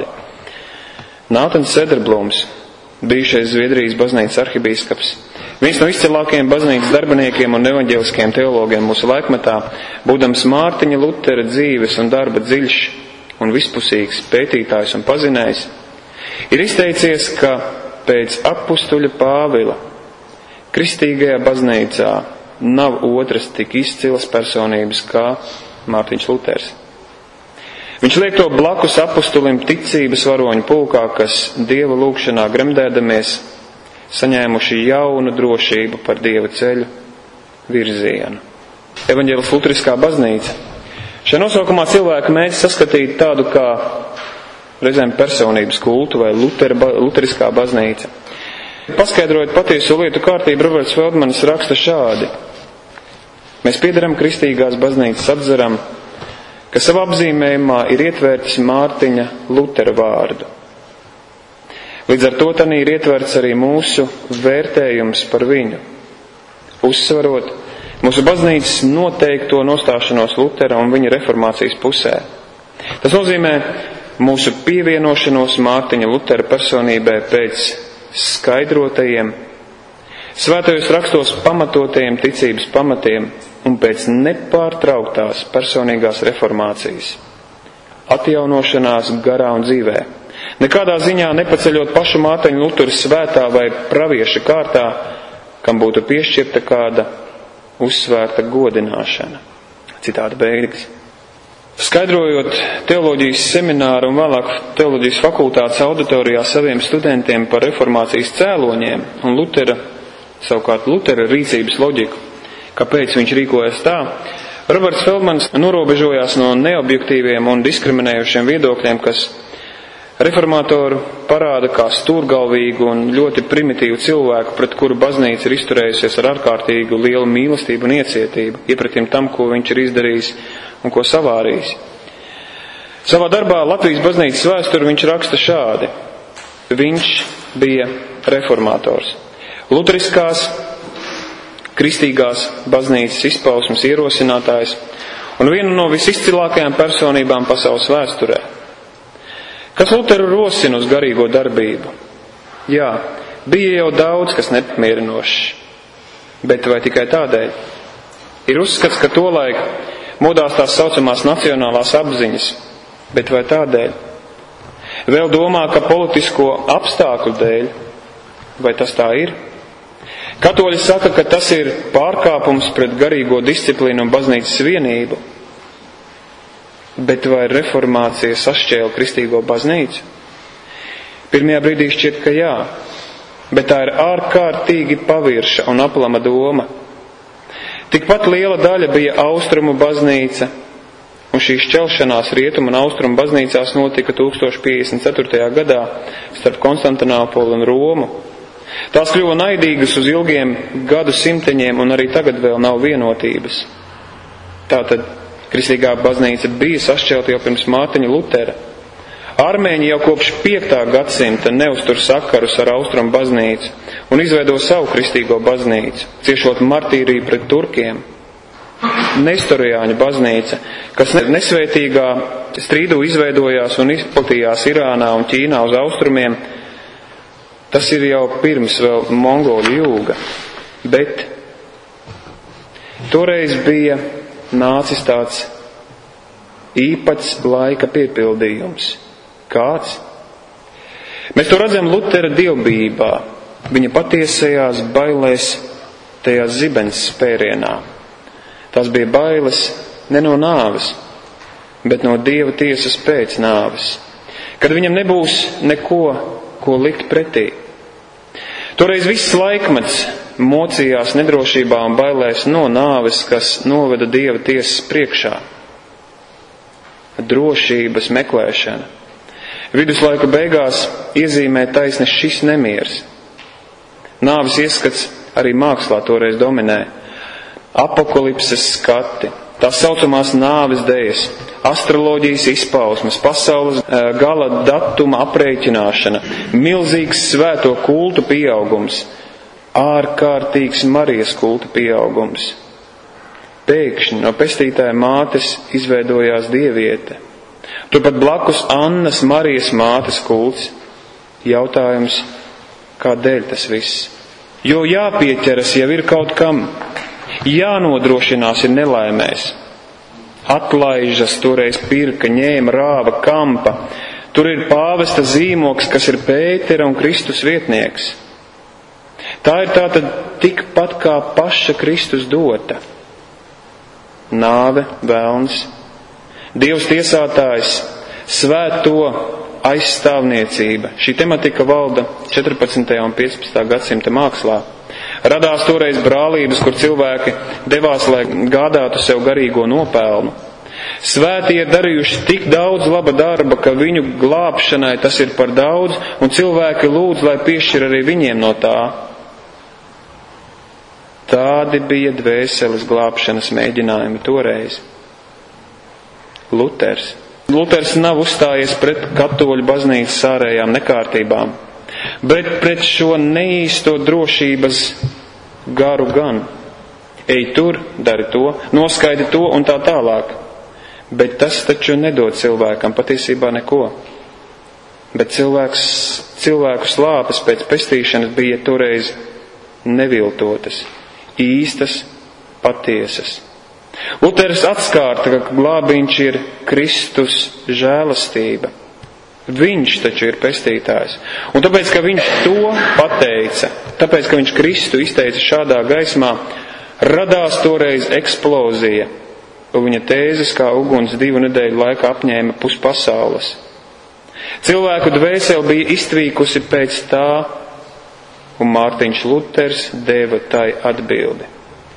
Nātans Sederblums, bijušais Zviedrijas baznīcas arhibīskaps, viens no izcilākajiem baznīcas darbiniekiem un evaņģeliskajiem teologiem mūsu laikmetā, būdams Mārtiņa Lutera dzīves un darba dziļš un vispusīgs pētītājs un pazinējs, ir izteicies, ka pēc apustuļa Pāvila kristīgajā baznīcā nav otras tik izcilas personības kā Mārtiņš Luters. Viņš liek to blakus apustulim ticības varoņu pulkā, kas Dieva lūgšanā gremdēdamies, saņēmuši jaunu drošību par Dieva ceļu virzienu. Evaņģēlis Luteriskā baznīca. Šajā nosaukumā cilvēki mēģina saskatīt tādu kā reizēm personības kultu vai Lutera, Luteriskā baznīca. Paskaidrojot patieso lietu kārtību, Roberts Feldmanis raksta šādi. Mēs piederam kristīgās baznīcas apzaram, ka savā apzīmējumā ir ietvērts Mārtiņa Lutera vārdu. Līdz ar to tanī ir ietverts arī mūsu vērtējums par viņu, uzsvarot mūsu baznīcas noteikto nostāšanos Lutera un viņa reformācijas pusē. Tas nozīmē mūsu pievienošanos Mārtiņa Lutera personībai pēc skaidrotajiem, svētajos rakstos pamatotajiem ticības pamatiem un pēc nepārtrauktās personīgās reformācijas, atjaunošanās garā un dzīvē. Nekādā ziņā nepaceļot pašu Mārtiņu Luteru svētā vai pravieša kārtā, kam būtu piešķirta kāda uzsvērta godināšana. Citāta beigas. Skaidrojot teoloģijas semināru un vēlāk teoloģijas fakultātes auditorijā saviem studentiem par reformācijas cēloņiem un Lutera, savukārt Lutera rīcības loģiku, kāpēc viņš rīkojas tā, Roberts Feldmanis norobežojās no neobjektīviem un diskriminējušiem viedokļiem, kas reformātoru parāda kā stūrgalvīgu un ļoti primitīvu cilvēku, pret kuru baznīca ir izturējusies ar ārkārtīgu lielu mīlestību un iecietību, iepratim tam, ko viņš ir izdarījis un ko savārījis. Savā darbā Latvijas baznīcas vēsturi viņš raksta šādi. Viņš bija reformators, luteriskās, kristīgās baznīcas izpausmes ierosinātājs un viena no visizcilākajām personībām pasaules vēsturē. Kas Luteru rosina uz garīgo darbību? Jā, bija jau daudz, kas nepamierinošs, bet vai tikai tādēļ? Ir uzskats, ka tolaik modās tās saucamās nacionālās apziņas, bet vai tādēļ? Vēl domā, ka politisko apstākļu dēļ, vai tas tā ir? Katoļi saka, ka tas ir pārkāpums pret garīgo disciplīnu un baznīcas vienību, bet vai reformācija sašķēla kristīgo baznīcu? Pirmajā brīdī šķiet, ka jā, bet tā ir ārkārtīgi pavirša un aplama doma. Tikpat liela daļa bija austrumu baznīca, un šī šķelšanās rietumu un austrumu baznīcās notika tūkstoš piecdesmit ceturtajā gadā starp Konstantinopoli un Romu. Tās kļuva naidīgas uz ilgiem gadu simteņiem, un arī tagad vēl nav vienotības. Tātad kristīgā baznīca bija sašķelta jau pirms Mārtiņa Lutera. Armēņi jau kopš piektā gadsimta neuztur sakarus ar austrumu baznīcu un izveido savu kristīgo baznīcu, ciešot martīriju pret turkiem. Nestorijāņu baznīca, kas nesvētīgā strīdū izveidojās un izplatījās Irānā un Ķīnā uz austrumiem, tas ir jau pirms vēl mongoļu jūga. Bet toreiz bija nācis tāds īpats laika piepildījums. Kāds? Mēs to redzam Lutera dievbijībā, viņa patiesajās bailēs, tajā zibens spērienā. Tās bija bailes ne no nāves, bet no Dieva tiesas pēc nāves, kad viņam nebūs neko, ko likt pretī. Toreiz viss laikmets mocījās nedrošībā un bailēs no nāves, kas noveda Dieva tiesas priekšā. Drošības meklēšana. Viduslaiku beigās iezīmē taisni šis nemiers. Nāves ieskats arī mākslā toreiz dominē. Apokalipses skati, tās saucamās nāves dejas, astroloģijas izpausmes, pasaules gala datuma aprēķināšana, milzīgs svēto kultu pieaugums, ārkārtīgs Marijas kulta pieaugums. Pēkšņi no pestītāja mātes izveidojās dieviete. Turpat blakus Annas Marijas mātes kults. Jautājums, kādēļ tas viss? Jo jāpieķeras jau ir kaut kam, jānodrošinās ir nelaimēs. Atlaižas toreiz pirka, ņēma, rāva, kampa. Tur ir pāvesta zīmoks, kas ir Pētera un Kristus vietnieks. Tā ir tātad tikpat kā paša Kristus dota. Nāve, velns, Dievs tiesātājs, svēto aizstāvniecība. Šī tematika valda četrpadsmitajā un piecpadsmitā gadsimta mākslā. Radās toreiz brālības, kur cilvēki devās, lai gādātu sev garīgo nopelnu. Svētie ir darījuši tik daudz laba darba, ka viņu glābšanai tas ir par daudz, un cilvēki lūdz, lai piešķir arī viņiem no tā. Tādi bija dvēseles glābšanas mēģinājumi toreiz. Luters. Luters nav uzstājies pret katoļu baznīcas ārējām nekārtībām, bet pret šo neīsto drošības garu gan. Ej tur, dari to, noskaidi to un tā tālāk. Bet tas taču nedod cilvēkam patiesībā neko. Bet cilvēks, cilvēku slāpes pēc pestīšanas bija toreiz neviltotas, īstas, patiesas. Luters atskārta, ka glābiņš ir Kristus žēlastība. Viņš taču ir pestītājs. Un tāpēc, ka viņš to pateica, tāpēc, ka viņš Kristu izteica šādā gaismā, radās toreiz eksplozija. Un viņa tēzes kā uguns divu nedēļu laikā apņēma pus pasaules. Cilvēku dvēseli bija iztvīkusi pēc tā, un Mārtiņš Luters deva tai atbildi.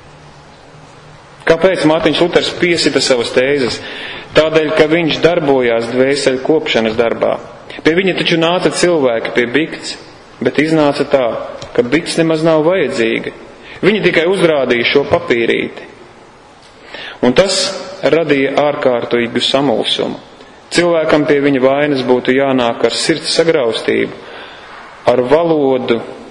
Kāpēc Mārtiņš Luters piesita savas tēzes? Tādēļ, ka viņš darbojās dvēseļu kopšanas darbā. Pie viņa taču nāca cilvēki pie bikts, bet iznāca tā, ka bikts nemaz nav vajadzīga. Viņi tikai uzrādīja šo papīrīti. Un tas radīja ārkārtīgu samulsumu. Cilvēkam pie viņa vainas būtu jānāk ar sirds sagraustību, ar valodu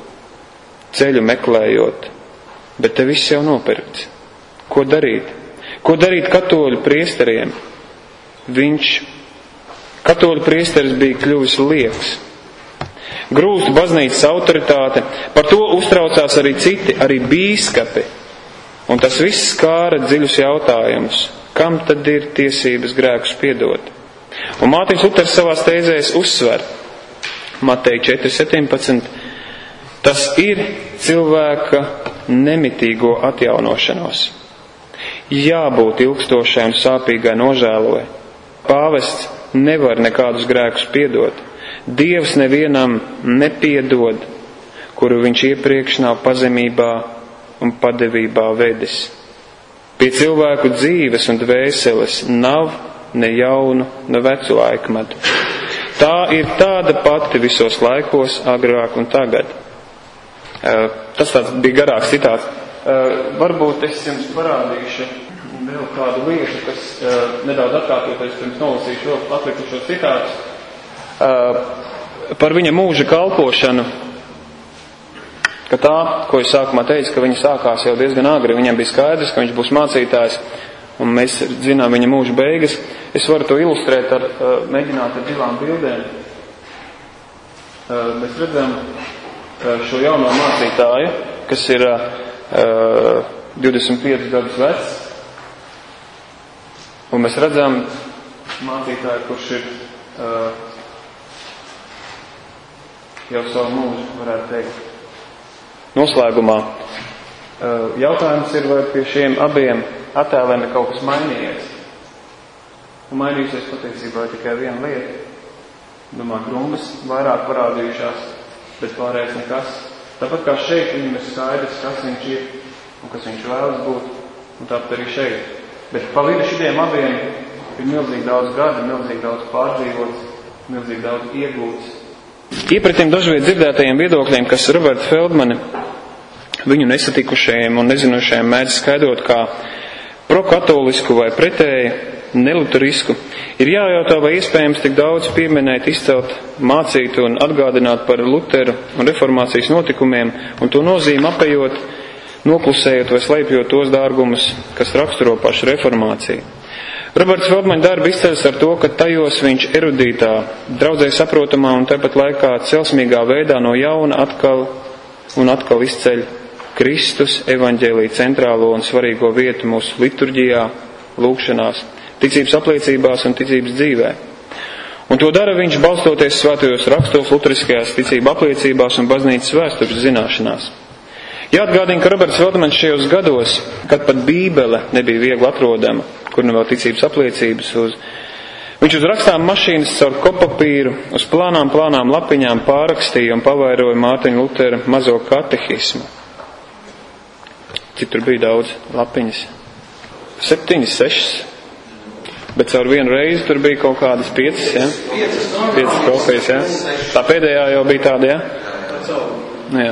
ceļu meklējot, bet te viss jau nopirkts. Ko darīt? Ko darīt katoļu priesteriem? Viņš, katoļu priesteris, bija kļuvis lieks. Grūst baznīcas autoritāte, par to uztraucās arī citi, arī bīskapi. Un tas viss skāra dziļus jautājumus. Kam tad ir tiesības grēkus piedot? Un Mārtiņš Luters savās tēzēs uzsver, Mateja četri septiņpadsmit, tas ir cilvēka nemitīgo atjaunošanos. Jābūt ilgstošai un sāpīgai nožēlojai. Pāvests nevar nekādus grēkus piedot. Dievs nevienam nepiedod, kuru viņš iepriekš nav pazemībā un padevībā vedis. Pie cilvēku dzīves un dvēseles nav ne jaunu, ne vecu laikmetu. Tā ir tāda pati visos laikos, agrāk un tagad. Tas tāds bija garāks citāts. Varbūt es jums parādīšu vēl kādu lietu, kas nedaudz atkārtoties, pirms nolasīšu vēl atlikušos citātus. Par viņa mūža kalpošanu, ka tā, ko es sākumā teicu, ka viņa sākās jau diezgan agri, viņam bija skaidrs, ka viņš būs mācītājs, un mēs zinām viņa mūža beigas. Es varu to ilustrēt ar, mēģināt ar divām bildēm. Mēs redzam šo jauno mācītāju, kas ir divdesmit piecus gadus vecs, un mēs redzam mācītāju, kurš ir jau savu mūžu, varētu teikt. Noslēgumā jautājums ir, vai pie šiem abiem attēliem ir kaut kas mainījies. Un mainījusies patiesībā tikai viena lieta. Domāju, grumbas vairāk parādījušās, bet pārējais nekas. Tāpat kā šeit viņam ir skaidrs, kas viņš ir un kas viņš vēlas būt, un tāpat arī šeit. Bet pa vidu šitiem abiem ir milzīgi daudz gadu, milzīgi daudz pārdzīvots, milzīgi daudz iegūts. Iepratiem dažviet dzirdētajiem viedokļiem, kas Roberta Feldmani viņu nesatikušajiem un nezinošajiem mēdz skaidrot kā prokatolisku vai pretēji neluterisku, ir jājautā, vai iespējams tik daudz pieminēt, izcelt, mācīt un atgādināt par Luteru un reformācijas notikumiem un to nozīmi apējot, noklusējot vai slēpjot tos dārgumus, kas raksturo pašu reformāciju. Roberts Feldmaņa darba izceļas ar to, ka tajos viņš erudītā, draudzē saprotamā un tāpat laikā celsmīgā veidā no jauna atkal un atkal izceļ Kristus evaņģēlija centrālo un svarīgo vietu mūsu liturģijā, lūgšanās, ticības apliecībās un ticības dzīvē. Un to dara viņš balstoties svētajos rakstos, luteriskajās ticība apliecībās un baznīcas vēstures zināšanās. Jāatgādina, ka Roberts Feldmaņš šajos gados, kad pat Bībele nebija viegli atrodama, kur nu vēl ticības apliecības, uz, viņš uz rakstām mašīnas caur kopapīru, uz plānām, plānām lapiņām pārakstīja un pavairoja Mārtiņa Lutera mazo katehismu. Cik tur bija daudz lapiņas? Septiņas, sešas. Bet caur vienu reizi tur bija kaut kādas piecas, ja? Piecas kopijas, ja? Tā pēdējā jau bija tāda, ja? Jā.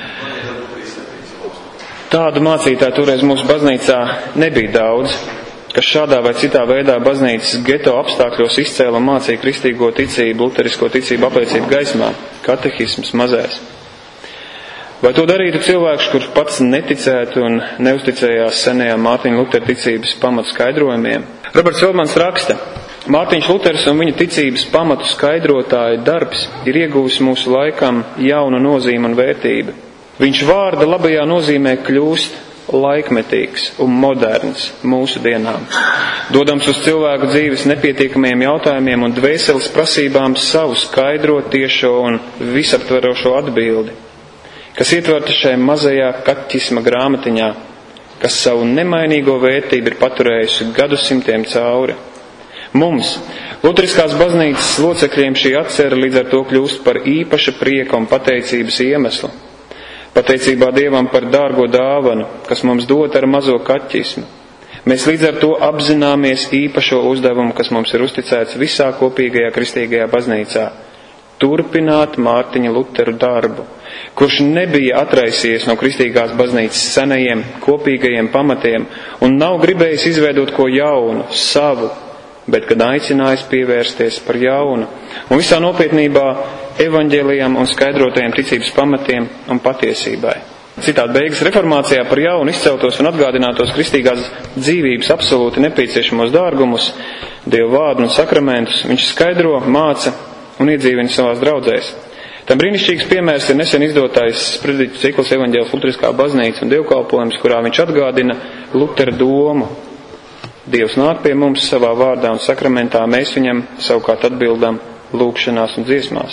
Tādu mācītāju toreiz mūsu baznīcā nebija daudz, kas šādā vai citā veidā baznīcas geto apstākļos izcēla un mācīja kristīgo ticību, luterisko ticību apliecību gaismā, katehisms mazēs. Vai to darītu cilvēks, kurš pats neticētu un neusticējās senajām Mārtiņa Lutera ticības pamatu skaidrojumiem? Roberts Feldmans raksta, Mārtiņš Luters un viņa ticības pamatu skaidrotāja darbs ir ieguvis mūsu laikam jaunu nozīmi un vērtību. Viņš vārda labajā nozīmē kļūst laikmetīgs un moderns mūsu dienām, dodams uz cilvēku dzīves nepietiekamiem jautājumiem un dvēseles prasībām savu skaidro, tiešo un visaptverošo atbildi, kas ietverta šai mazajā katehisma grāmatiņā, kas savu nemainīgo vērtību ir paturējusi gadsimtiem cauri. Mums, luteriskās baznīcas locekļiem, šī atcere līdz ar to kļūst par īpaša prieka un pateicības iemeslu. Pateicībā Dievam par dārgo dāvanu, kas mums dot ar mazo katehismu. Mēs līdz ar to apzināmies īpašo uzdevumu, kas mums ir uzticēts visā kopīgajā kristīgajā baznīcā – turpināt Mārtiņa Luteru darbu, kurš nebija atraisījies no kristīgās baznīcas senajiem, kopīgajiem pamatiem un nav gribējis izveidot ko jaunu, savu, bet kad aicinājis pievērsties par jaunu un visā nopietnībā evaņģēlijam un skaidrotajiem ticības pamatiem un patiesībai. Citādi beigas reformācijā par jaunu izceltos un atgādinātos kristīgās dzīvības absolūti nepieciešamos dārgumus, Dievu vārdu un sakramentus viņš skaidro, māca un iedzīvina savās draudzēs. Tam brīnišķīgs piemērs ir nesen izdotais sprediķu cikls Evaņģēlis Luteriskā baznīca un dievkalpojums, kurā viņš atgādina Lutera domu. Dievs nāk pie mums savā vārdā un sakramentā, mēs viņam savukārt atbildam lūgšanās un dziesmās.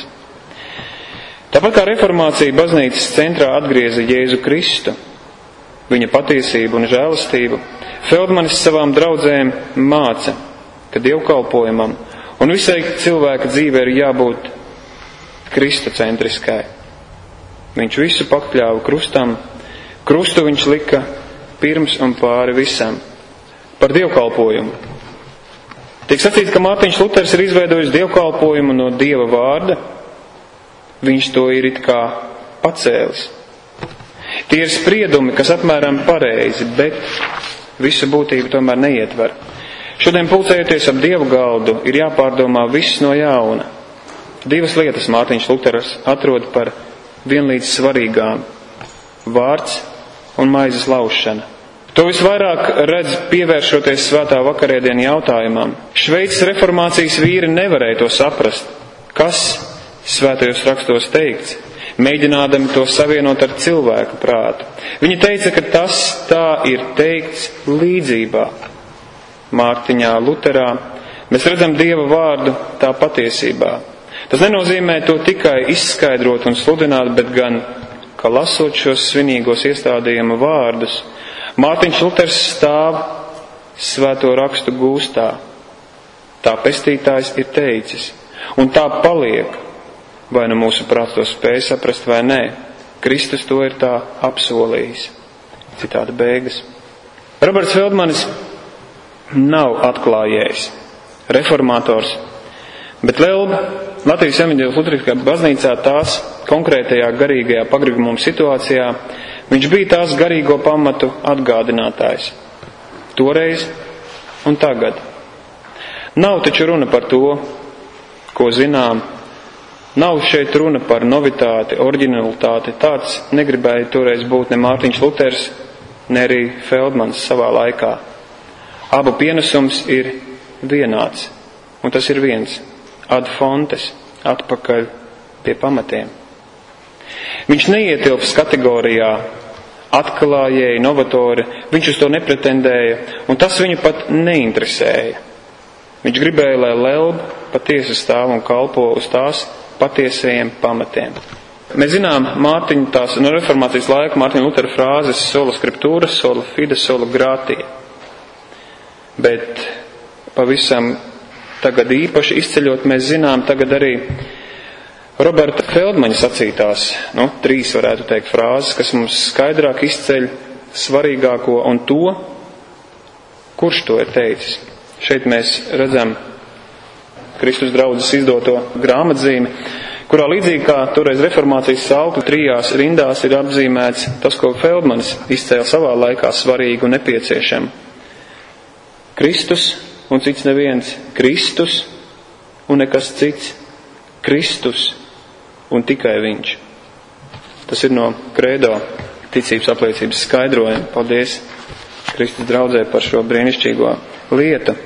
Tāpat kā reformācija baznīcas centrā atgrieza Jēzu Kristu, viņa patiesību un žēlastību, Feldmanis savām draudzēm māca, ka dievkalpojumam un visai cilvēka dzīvē ir jābūt kristocentriskai. Viņš visu pakļāva krustam, krustu viņš lika pirms un pāri visam. Par dievkalpojumu. Tiek sacīts, ka Mārtiņš Luters ir izveidojis dievkalpojumu no Dieva vārda, viņš to ir it kā pacēlis. Tie ir spriedumi, kas apmēram pareizi, bet visu būtību tomēr neietver. Šodien pulcējoties ap Dievu galdu ir jāpārdomā viss no jauna. Divas lietas Mārtiņš Luters atrod par vienlīdz svarīgām – vārds un maizes laušana. To visvairāk redz pievēršoties svētā vakarēdienu jautājumam. Šveices reformācijas vīri nevarēja to saprast, kas svētajos rakstos teikts, mēģinādami to savienot ar cilvēku prātu. Viņi teica, ka tas tā ir teikts līdzībā. Mārtiņā Luterā mēs redzam Dieva vārdu tā patiesībā. Tas nenozīmē to tikai izskaidrot un sludināt, bet gan, ka lasot šos svinīgos iestādījuma vārdus, Mārtiņš Luters stāv svēto rakstu gūstā. Tā pestītājs ir teicis, un tā paliek, vai nu mūsu prāts to spēj saprast vai nē. Kristus to ir tā apsolījis. Citāta beigas. Roberts Feldmanis nav atklājējis, reformators, bet Lelba Latvijas Evaņģēliskajā Luteriskajā baznīcā tās konkrētajā garīgajā pagrigumuma situācijā viņš bija tās garīgo pamatu atgādinātājs. Toreiz un tagad. Nav taču runa par to, ko zinām. Nav šeit runa par novitāti, oriģinalitāti. Tāds negribēja toreiz būt ne Mārtiņš Luters, ne arī Feldmans savā laikā. Abu pienesums ir vienāds, un tas ir viens – ad fontes, atpakaļ pie pamatiem. Viņš neietilps kategorijā atklājēji, novatori, viņš uz to nepretendēja, un tas viņu pat neinteresēja. Viņš gribēja, lai Lelba patiesi stāv un kalpo uz tās patiesajiem pamatiem. Mēs zinām Mārtiņu tās no reformācijas laika Mārtiņa Lutera frāzes sola scriptura, sola fide, sola gratia. Bet pavisam tagad īpaši izceļot, mēs zinām tagad arī Roberta Feldmaņa sacītās, nu, trīs varētu teikt frāzes, kas mums skaidrāk izceļ svarīgāko un to, kurš to ir teicis. Šeit mēs redzam Kristus draudzes izdoto grāmatzīmi, kurā līdzīgi kā toreiz reformācijas saukli trijās rindās ir apzīmēts tas, ko Feldmanis izcēla savā laikā svarīgi un nepieciešami. Kristus un cits neviens, Kristus un nekas cits, Kristus un tikai viņš. Tas ir no Kredo ticības apliecības skaidrojuma. Paldies Kristus draudzē par šo brīnišķīgo lietu.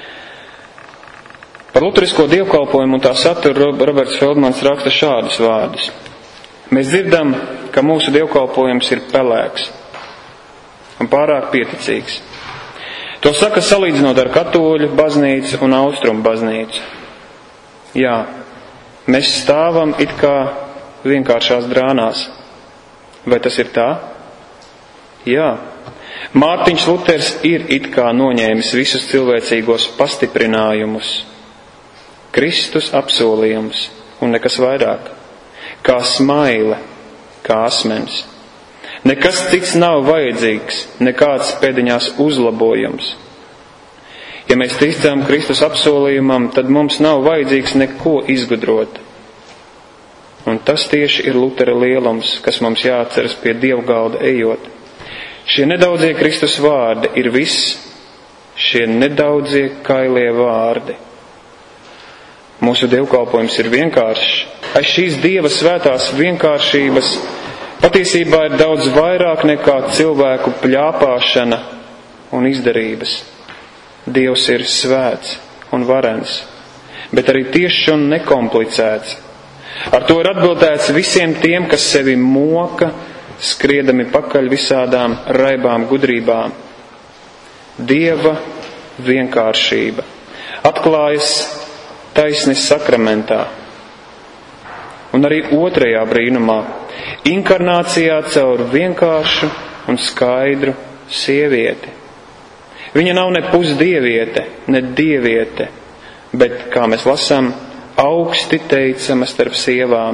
Par luterisko dievkalpojumu un tā saturu Roberts Feldmans raksta šādus vārdus. Mēs dzirdam, ka mūsu dievkalpojums ir pelēks un pārāk pieticīgs. To saka salīdzinot ar katoļu baznīcu un austrumu baznīcu. Jā, mēs stāvam it kā vienkāršās drānās. Vai tas ir tā? Jā. Mārtiņš Luters ir it kā noņēmis visus cilvēcīgos pastiprinājumus. Kristus apsolījums un nekas vairāk. Kā smaile, kā asmens. Nekas cits nav vajadzīgs, nekāds pēdiņās uzlabojums. Ja mēs ticam Kristus apsolījumam, tad mums nav vajadzīgs neko izgudrot. Un tas tieši ir Lutera lielums, kas mums jāatceras pie dievgalda ejot. Šie nedaudzie Kristus vārdi ir viss, šie nedaudzie kailie vārdi. Mūsu dievkalpojums ir vienkāršs. Aiz šīs Dieva svētās vienkāršības patiesībā ir daudz vairāk nekā cilvēku pļāpāšana un izdarības. Dievs ir svēts un varens, bet arī tiešs un nekomplicēts. Ar to ir atbildēts visiem tiem, kas sevi moka, skriedami pakaļ visādām raibām gudrībām. Dieva vienkāršība atklājas taisnes sakramentā. Un arī otrajā brīnumā, inkarnācijā caur vienkāršu un skaidru sievieti. Viņa nav ne pusdieviete, ne dieviete, bet, kā mēs lasām, augsti teicama starp sievām.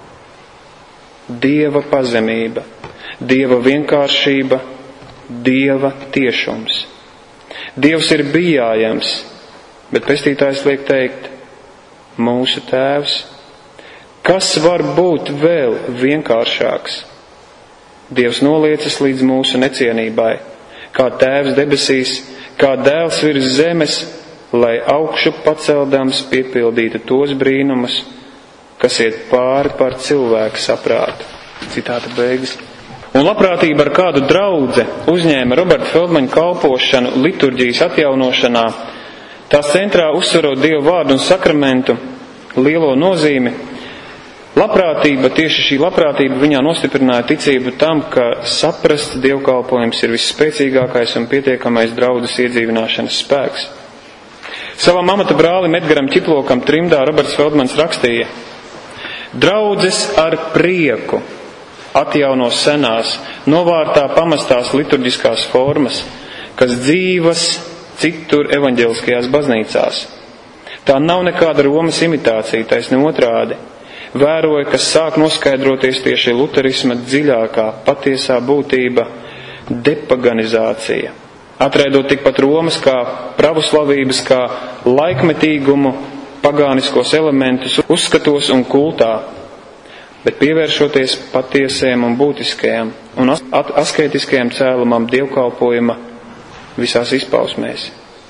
Dieva pazemība, Dieva vienkāršība, Dieva tiešums. Dievs ir bijājams, bet pestītājs liek teikt, mūsu tēvs. Kas var būt vēl vienkāršāks? Dievs noliecas līdz mūsu necienībai, kā tēvs debesīs, kā dēls virs zemes, lai augšu paceldams piepildītu tos brīnumus, kas iet pāri par cilvēku saprātu. Citāta beigas. Un labprātība, ar kādu draudze uzņēma Roberta Feldmaņa kalpošanu liturģijas atjaunošanā, tās centrā uzsverot Dievu vārdu un sakramentu lielo nozīmi, labprātība, tieši šī labprātība viņā nostiprināja ticību tam, ka saprasts dievkalpojums ir visspēcīgākais un pietiekamais draudzes iedzīvināšanas spēks. Savam amata brālim Edgaram Ķiplokam trimdā Roberts Feldmans rakstīja: draudzes ar prieku atjauno senās, novārtā pamestās liturģiskās formas, kas dzīvas citur evaņģeliskajās baznīcās. Tā nav nekāda Romas imitācija, taisni otrādi. Vēroja, kas sāk noskaidroties tieši luterisma dziļākā, patiesā būtība – depaganizācija. Atraidot tikpat Romas kā pravoslavības, kā laikmetīgumu, pagāniskos elementus uzskatos un kultā, bet pievēršoties patiesajam un būtiskajam un asketiskajam cēlumam dievkalpojuma visās izpausmēs.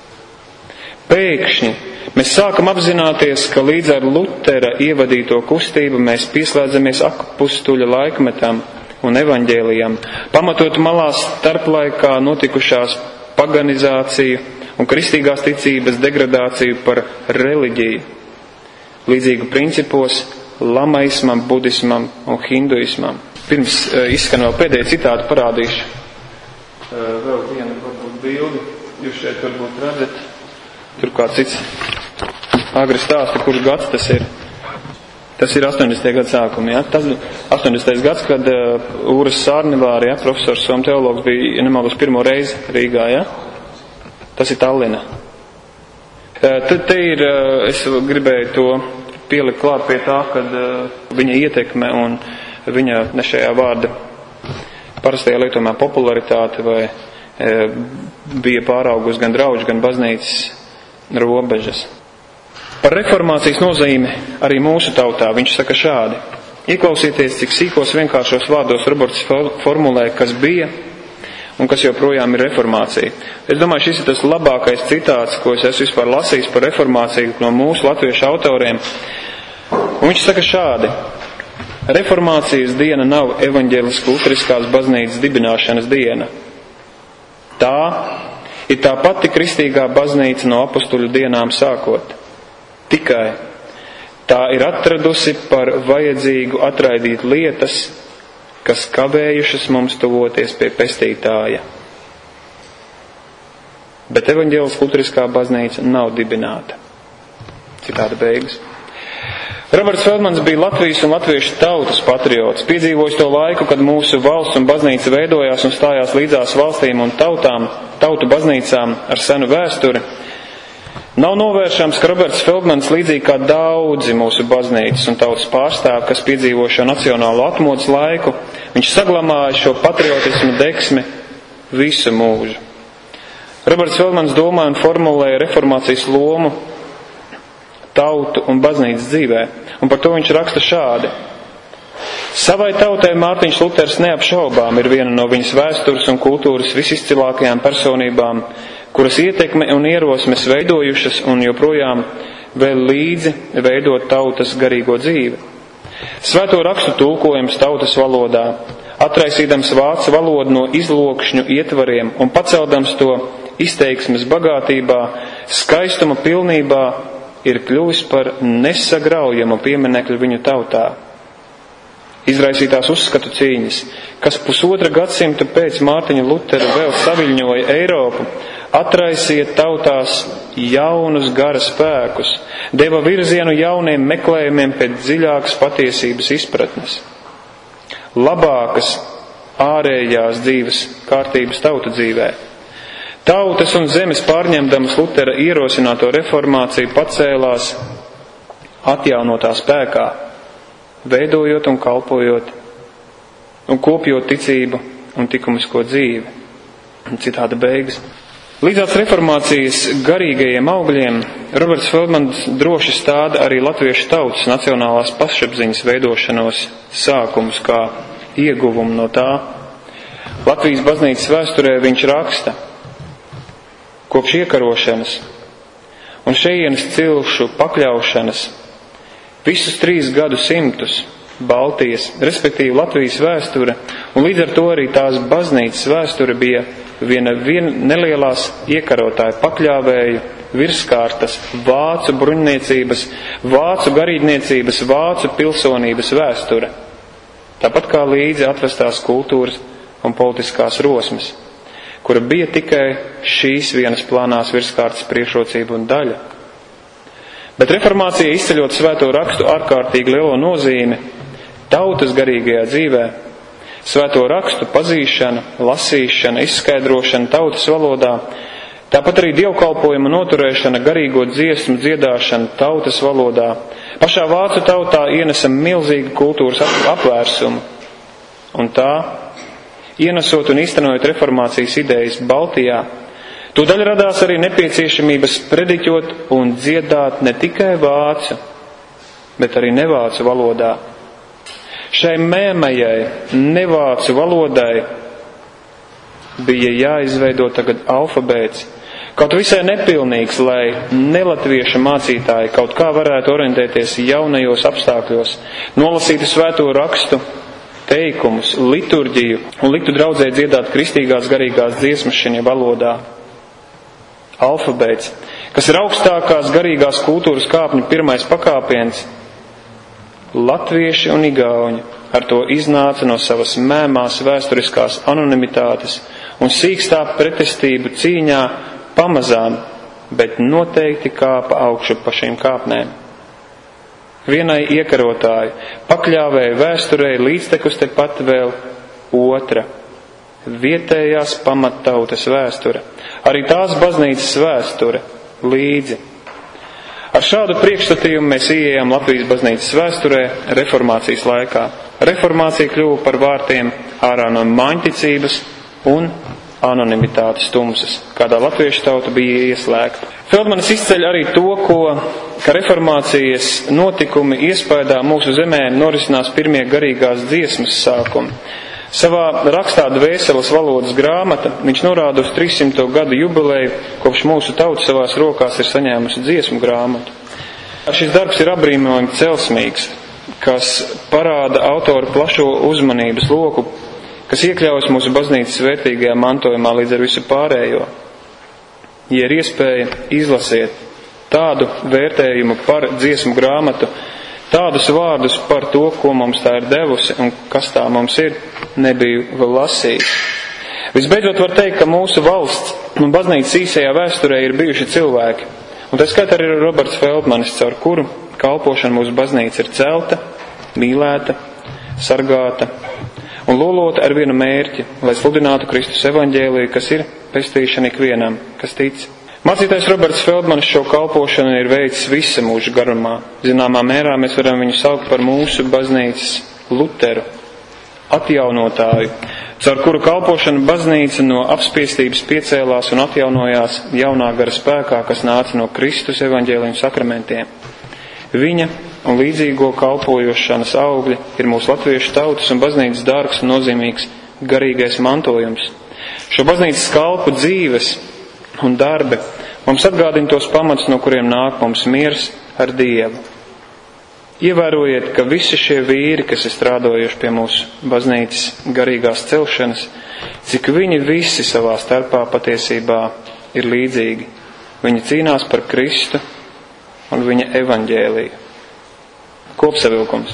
Pēkšņi mēs sākam apzināties, ka līdz ar Lutera ievadīto kustību mēs pieslēdzamies apustuļa laikmetam un evaņģēlijam, pamatot malā starplaikā notikušās paganizāciju un kristīgās ticības degradāciju par reliģiju, līdzīgu principos lamaismam, budismam un hinduismam. Pirms uh, izskan vēl pēdējā citātu parādīšu. Uh, vēl vienu varbūt bildi, jūs šeit varbūt redzat. Tur kāds cits agri stāsta, kurš gads tas ir. Tas ir astoņdesmitajā gadu sākuma, ja? Tas astoņdesmitais gads, kad uh, Ūras Sārnivāri, ja, profesors Somu teologs, bija, ja nemaldos, pirmo reizi Rīgā, ja? Tas ir Tallinā. Uh, tad te ir, uh, es gribēju to pielikt klāt pie tā, kad uh, viņa ietekme un viņa ne šajā vārda parastajā lietojumā popularitāte vai uh, bija pāraugus gan draudžu, gan baznīcas robežas. Par reformācijas nozīmi arī mūsu tautā viņš saka šādi: ieklausieties, cik sīkos vienkāršos vārdos Roberts formulē, kas bija un kas joprojām ir reformācija. Es domāju, šis ir tas labākais citāts, ko es esmu vispār lasījis par reformāciju no mūsu latviešu autoriem. Un viņš saka šādi: reformācijas diena nav evaņģēliskās luteriskās baznīcas dibināšanas diena. Tā ir tā pati kristīgā baznīca no apustuļu dienām sākot. Tikai tā ir atradusi par vajadzīgu atraidīt lietas, kas kavējušas mums tuvoties pie pestītāja. Bet evaņģēliskā luteriskā baznīca nav dibināta. Citāta beigas. Roberts Feldmans bija Latvijas un latviešu tautas patriots, piedzīvojis to laiku, kad mūsu valsts un baznīca veidojās un stājās līdzās valstīm un tautām, tautu baznīcām ar senu vēsturi. Nav novēršams, ka Roberts Feldmans, līdzīgi kā daudzi mūsu baznīcas un tautas pārstāvi, kas piedzīvo šo nacionālo atmodas laiku, viņš saglabāja šo patriotismu deksmi visu mūžu. Roberts Feldmans domāja un formulēja reformācijas lomu tautu un baznīcas dzīvē, un par to viņš raksta šādi: savai tautai Mārtiņš Luters neapšaubām ir viena no viņas vēstures un kultūras visizcilākajām personībām, kuras ietekme un ierosmes veidojušas un joprojām vēl līdzi veidot tautas garīgo dzīvi. Svēto rakstu tulkojums tautas valodā, atraisīdams vācu valodu no izlokšņu ietvariem un paceldams to izteiksmes bagātībā, skaistuma pilnībā, ir kļuvis par nesagraujamu pieminekļu viņu tautā. Izraisītās uzskatu cīņas, kas pusotra gadsimta pēc Mārtiņa Lutera vēl saviļņoja Eiropu, atraisīja tautās jaunus gara spēkus, deva virzienu jauniem meklējumiem pēc dziļākas patiesības izpratnes. Labākas ārējās dzīves kārtības tautu dzīvē. Tautas un zemes pārņemdamas Lutera ierosināto reformāciju pacēlās atjaunotā spēkā, veidojot un kalpojot un kopjot ticību un likumisko dzīvi. Citāda beigas. Līdzās reformācijas garīgajiem augļiem Roberts Feldmanis droši stāda arī latviešu tautas nacionālās pašapziņas veidošanos sākumus kā ieguvumu no tā. Latvijas baznīcas vēsturē viņš raksta: kopš iekarošanas un šejienes cilšu pakļaušanas visus trīs gadu simtus Baltijas, respektīvi Latvijas vēsture, un līdz ar to arī tās baznīcas vēsture bija viena, viena nelielās iekarotāju pakļāvēju, virskārtas, vācu bruņniecības, vācu garīdniecības, vācu pilsonības vēsture. Tāpat kā līdzi atvestās kultūras un politiskās rosmes, kura bija tikai šīs vienas plānās virskārtas priekšrocība un daļa. Bet reformācija izceļot svēto rakstu ārkārtīgi lielo nozīmi tautas garīgajā dzīvē, svēto rakstu pazīšana, lasīšana, izskaidrošana tautas valodā, tāpat arī dievkalpojuma noturēšana, garīgo dziesmu dziedāšana tautas valodā, pašā vācu tautā ienesam milzīgu kultūras apvērsumu, un tā, ienesot un īstenojot reformācijas idejas Baltijā, tūdaļ radās arī nepieciešamības prediķot un dziedāt ne tikai vācu, bet arī nevācu valodā. Šai mēmajai nevācu valodai bija jāizveido tagad alfabēts, kaut visai nepilnīgs, lai nelatviešu mācītāji kaut kā varētu orientēties jaunajos apstākļos, nolasītu svēto rakstu, teikumus, liturģiju un liktu draudzē dziedāt kristīgās garīgās dziesmas šajā valodā. Alfabēts, kas ir augstākās garīgās kultūras kāpņu pirmais pakāpiens, latvieši un igauņi ar to iznāca no savas mēmās vēsturiskās anonimitātes un sīkstā pretestību cīņā pamazām, bet noteikti kāpa augšu pa šīm kāpnēm. Vienai iekarotāju pakļāvēja vēsturei līdztekus tepat vēl otra, vietējās pamattautas vēsture, arī tās baznīcas vēsture līdzi. Ar šādu priekšstatījumu mēs ieejam Latvijas baznīcas vēsturē reformācijas laikā. Reformācija kļuva par vārtiem ārā no maņticības un anonimitātes tumsas, kādā latviešu tauta bija ieslēgta. Feldmanis izceļ arī to, ko, ka reformācijas notikumi iespaidā mūsu zemē norisinās pirmie garīgās dziesmas sākumi. Savā rakstā Dvēseles valodas grāmata viņš norāda uz trīssimto gadu jubileju, kopš mūsu tauta savās rokās ir saņēmusi dziesmu grāmatu. Šis darbs ir apbrīnojami celsmīgs, kas parāda autoru plašo uzmanības loku, kas iekļaujas mūsu baznīcas vērtīgajā mantojumā līdz ar visu pārējo. Ja ir iespēja, izlasiet tādu vērtējumu par dziesmu grāmatu, tādus vārdus par to, ko mums tā ir devusi un kas tā mums ir, nebiju vēl lasījis. Visbeidzot var teikt, ka mūsu valsts un baznīcas īsajā vēsturē ir bijuši cilvēki, un tā skaitā arī Roberts Feldmanis, caur kuru kalpošana mūsu baznīca ir celta, mīlēta, sargāta un lolota ar vienu mērķi, lai sludinātu Kristus evaņģēliju, kas ir pestīšana ikvienam, kas tic. Mācītājs Roberts Feldmanis šo kalpošanu ir veicis visa mūža garumā. Zināmā mērā mēs varam viņu saukt par mūsu baznīcas Luteru, atjaunotāju, caur kuru kalpošanu baznīca no apspiestības piecēlās un atjaunojās jaunā gara spēkā, kas nāca no Kristus evaņģēliju sakramentiem. Viņa un līdzīgo kalpojošanas augļi ir mūsu latviešu tautas un baznīcas dārgs un nozīmīgs garīgais mantojums. Šo baznīcas kalpu dzīves un darbi Mums atgādina tos pamats, no kuriem nāk mums miers ar Dievu. Ievērojiet, ka visi šie vīri, kas ir strādājuši pie mūsu baznīcas garīgās celšanas, cik viņi visi savā starpā patiesībā ir līdzīgi. Viņi cīnās par Kristu un viņa evaņģēliju. Kopsavilkums.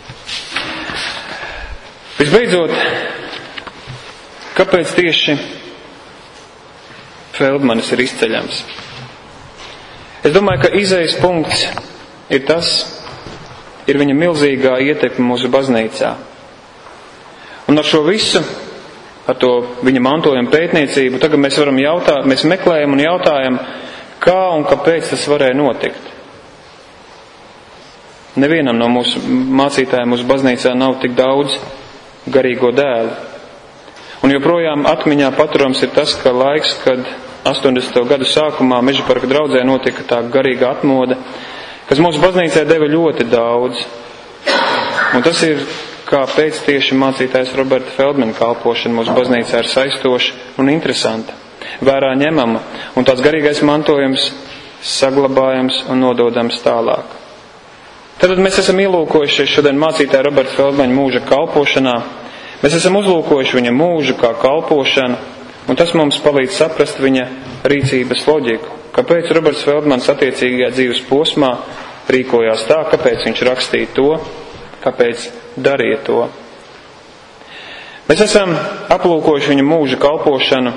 Visbeidzot, kāpēc tieši Feldmanis ir izceļams? Es domāju, ka izejas punkts ir tas, ir viņa milzīgā ietekme mūsu baznīcā. Un ar šo visu, ar to viņa mantojuma pētniecību, tagad mēs varam jautāt, mēs meklējam un jautājam, kā un kāpēc tas varēja notikt. Nevienam no mūsu mācītājiem mūsu baznīcā nav tik daudz garīgo dēlu. Un joprojām atmiņā paturams ir tas, ka laiks, kad astoņdesmito gadu sākumā Mežaparka draudzē notika tā garīga atmoda, kas mūsu baznīcai deva ļoti daudz. Un tas ir, kāpēc tieši mācītājs Roberta Feldmana kalpošana mūsu baznīcā ir saistoša un interesanta, vērā ņemama, un tās garīgais mantojums saglabājams un nododams tālāk. Tad mēs esam ielūkojušies šodien mācītāja Roberta Feldmana mūža kalpošanā. Mēs esam uzlūkojuši viņa mūžu kā kalpošanu, un tas mums palīdz saprast viņa rīcības loģiku. Kāpēc Roberts Feldmans attiecīgajā dzīves posmā rīkojās tā, kāpēc viņš rakstīja to, kāpēc darīja to. Mēs esam aplūkojuši viņa mūža kalpošanu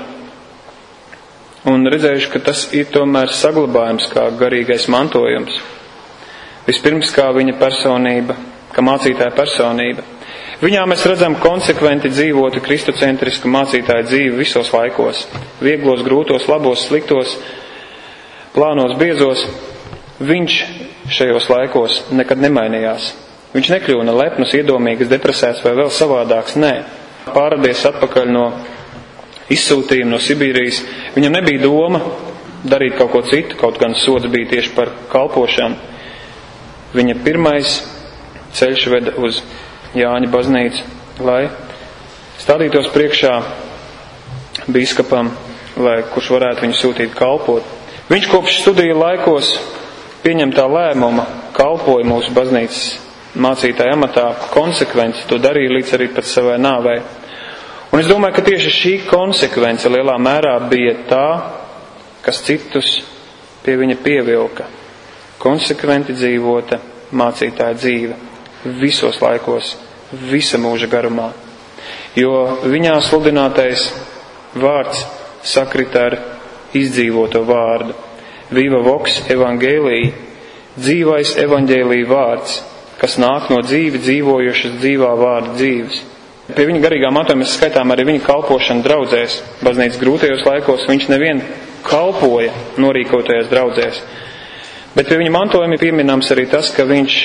un redzējuši, ka tas ir tomēr saglabājums kā garīgais mantojums. Vispirms kā viņa personība, kā mācītāja personība. Viņā mēs redzam konsekventi dzīvotu kristocentrisku mācītāju dzīvi visos laikos. Vieglos, grūtos, labos, sliktos, plānos, biezos. Viņš šajos laikos nekad nemainījās. Viņš nekļūna lepnus, iedomīgs, depresēts vai vēl savādāks. Nē. Pārradies atpakaļ no izsūtījuma no Sibīrijas. Viņam nebija doma darīt kaut ko citu, kaut gan sods bija tieši par kalpošanu. Viņa pirmais ceļš veda uz Jāņa baznīcu, lai stādītos priekšā bīskapam, lai kurš varētu viņu sūtīt kalpot. Viņš kopš studiju laikos pieņemtā lēmuma kalpoja mūsu baznīcas mācītāja amatā, konsekventi to darīja līdz arī pat savai nāvei. Un es domāju, ka tieši šī konsekvence lielā mērā bija tā, kas citus pie viņa pievilka. Konsekventi dzīvota mācītāja dzīve. Visos laikos, visa mūža garumā. Jo viņā sludinātais vārds sakrita ar izdzīvoto vārdu. Viva vox evangelii, dzīvais evangelija vārds, kas nāk no dzīvi dzīvojušas dzīvā vārda dzīves. Pie viņa garīgā mantojuma mēs skaitām arī viņa kalpošanu draudzēs. Baznīcas grūtajos laikos viņš nevien kalpoja norīkotajās draudzēs. Bet pie viņa mantojuma pieminams arī tas, ka viņš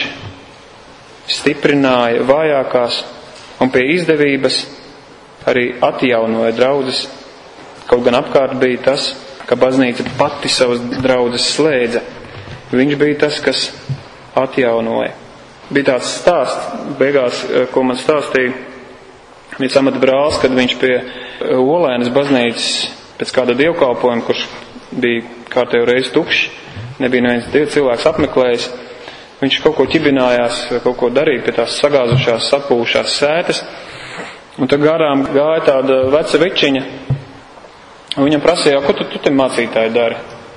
stiprināja vājākās un pie izdevības arī atjaunoja draudzes. Kaut gan apkārt bija tas, ka baznīca pati savas draudzes slēdza. Viņš bija tas, kas atjaunoja. Bija tāds stāsts, beigās, ko man stāstīja viens amata brālis, kad viņš pie Olēnas baznīcas pēc kāda dievkalpojuma, kurš bija kārtējo reizi tukšs, nebija neviens dieva cilvēks apmeklējis, viņš kaut ko ķibinājās, kaut ko darīja pie tās sagāzušās, sapūšās sētas, un tad garām gāja tāda veca večiņa, un viņam prasīja, ko tu, tu te mācītāji dari?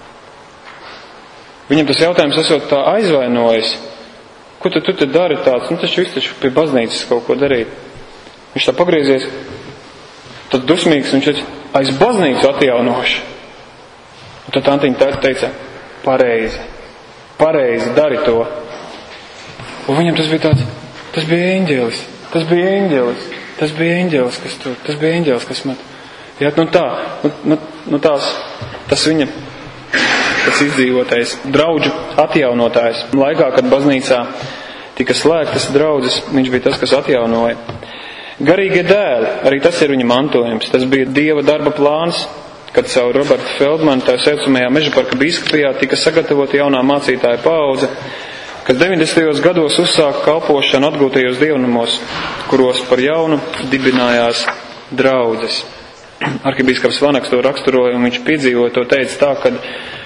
Viņam tas jautājums esot tā aizvainojis, ko tu, tu te dari tāds, nu taču viss taču pie baznīcas kaut ko darīt. Viņš tā pagriezies, tad dusmīgs, viņš teica, aiz baznīcu atjaunoši. Un tad tantiņa teica, pareizi, pareizi, dari to. Un viņam tas bija tāds, tas bija eņģelis, tas bija eņģelis, tas bija eņģelis, kas tur, tas bija eņģelis, kas man, jā, nu tā, nu, nu, nu tās, tas viņa, tas izdzīvotais draudžu atjaunotājs. Laikā, kad baznīcā tika slēgtas draudzes, viņš bija tas, kas atjaunoja. Garīgie dēli, arī tas ir viņa mantojums, tas bija Dieva darba plāns, kad caur Roberta Feldmana tā saucamajā Mežaparka bīskapijā tika sagatavota jaunā mācītāja paudze, kas deviņdesmitajos gados uzsāka kalpošanu atgūtajos dievnamos, kuros par jaunu dibinājās draudzes. Arhibīskaps Vanaks to raksturoja, un viņš piedzīvoja to teica tā, kad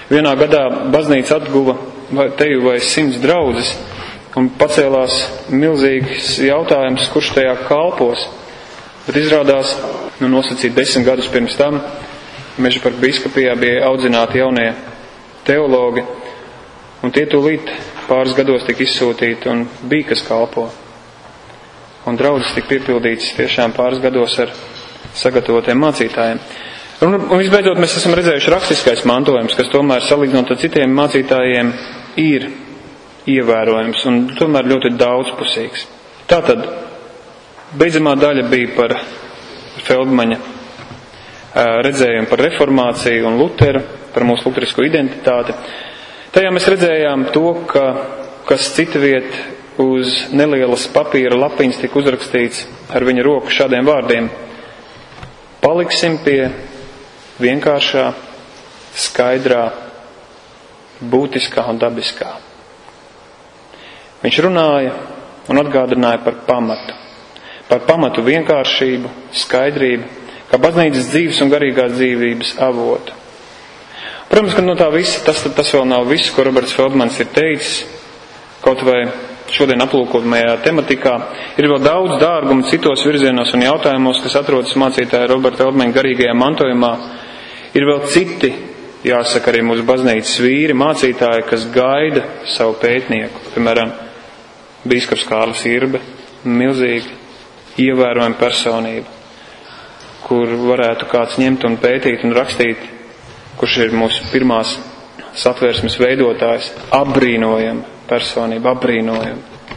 Vienā gadā baznīca atguva teju vai simts draudzes, un pacēlās milzīgs jautājums, kurš tajā kalpos. Bet izrādās, nu nosacīt desmit gadus pirms tam, Mežaparka biskupijā bija audzināti jaunie teologi, un tie tūlīt pāris gados tika izsūtīti, un bija kas kalpo. Un draudzes tika piepildītas tiešām pāris gados ar sagatavotiem mācītājiem. Un, un visbeidzot, mēs esam redzējuši rakstiskais mantojums, kas tomēr salīdzinot ar citiem mācītājiem ir ievērojams un tomēr ļoti daudzpusīgs. Tātad, beidzamā daļa bija par Feldmaņa redzējumu par reformāciju un Luteru, par mūsu luterisko identitāti. Tajā mēs redzējām to, ka kas cita viet uz nelielas papīra lapiņas tika uzrakstīts ar viņa roku šādiem vārdiem: paliksim pie vienkāršā, skaidrā, būtiskā un dabiskā. Viņš runāja un atgādināja par pamatu. Par pamatu vienkāršību, skaidrību, kā baznīcas dzīves un garīgās dzīvības avotu. Protams, ka no tā visa, tas, tas vēl nav viss, ko Roberts Feldmanis ir teicis, kaut vai šodien aplūkojamajā tematikā. Ir vēl daudz dārgumu citos virzienos un jautājumos, kas atrodas mācītāja Roberta Feldmaņa garīgajā mantojumā. Ir vēl citi, jāsaka, arī mūsu baznīcas vīri, mācītāji, kas gaida savu pētnieku. Piemēram, bīskaps Kārlis Irbe, milzīgi ievērojama personība, kur varētu kāds ņemt un pētīt un rakstīt, kurš ir mūsu pirmās satversmes veidotājs, apbrīnojama personība, apbrīnojama,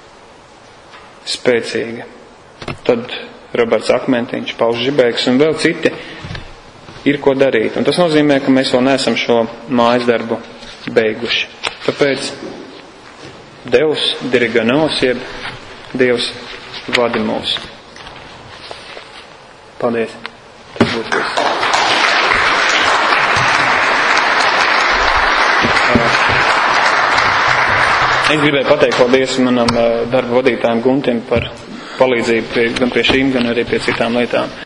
spēcīga. Tad Roberts Akmentiņš, Pauls Žibēks un vēl citi ir ko darīt. Un tas nozīmē, ka mēs vēl neesam šo mājas darbu beiguši. Tāpēc Deus diriganos, jeb Dievs vadi mūs. Paldies. Tas būtu viss. Es gribēju pateikt paldies manam darba vadītājam Guntim par palīdzību pie, gan pie šīm, gan arī pie citām lietām.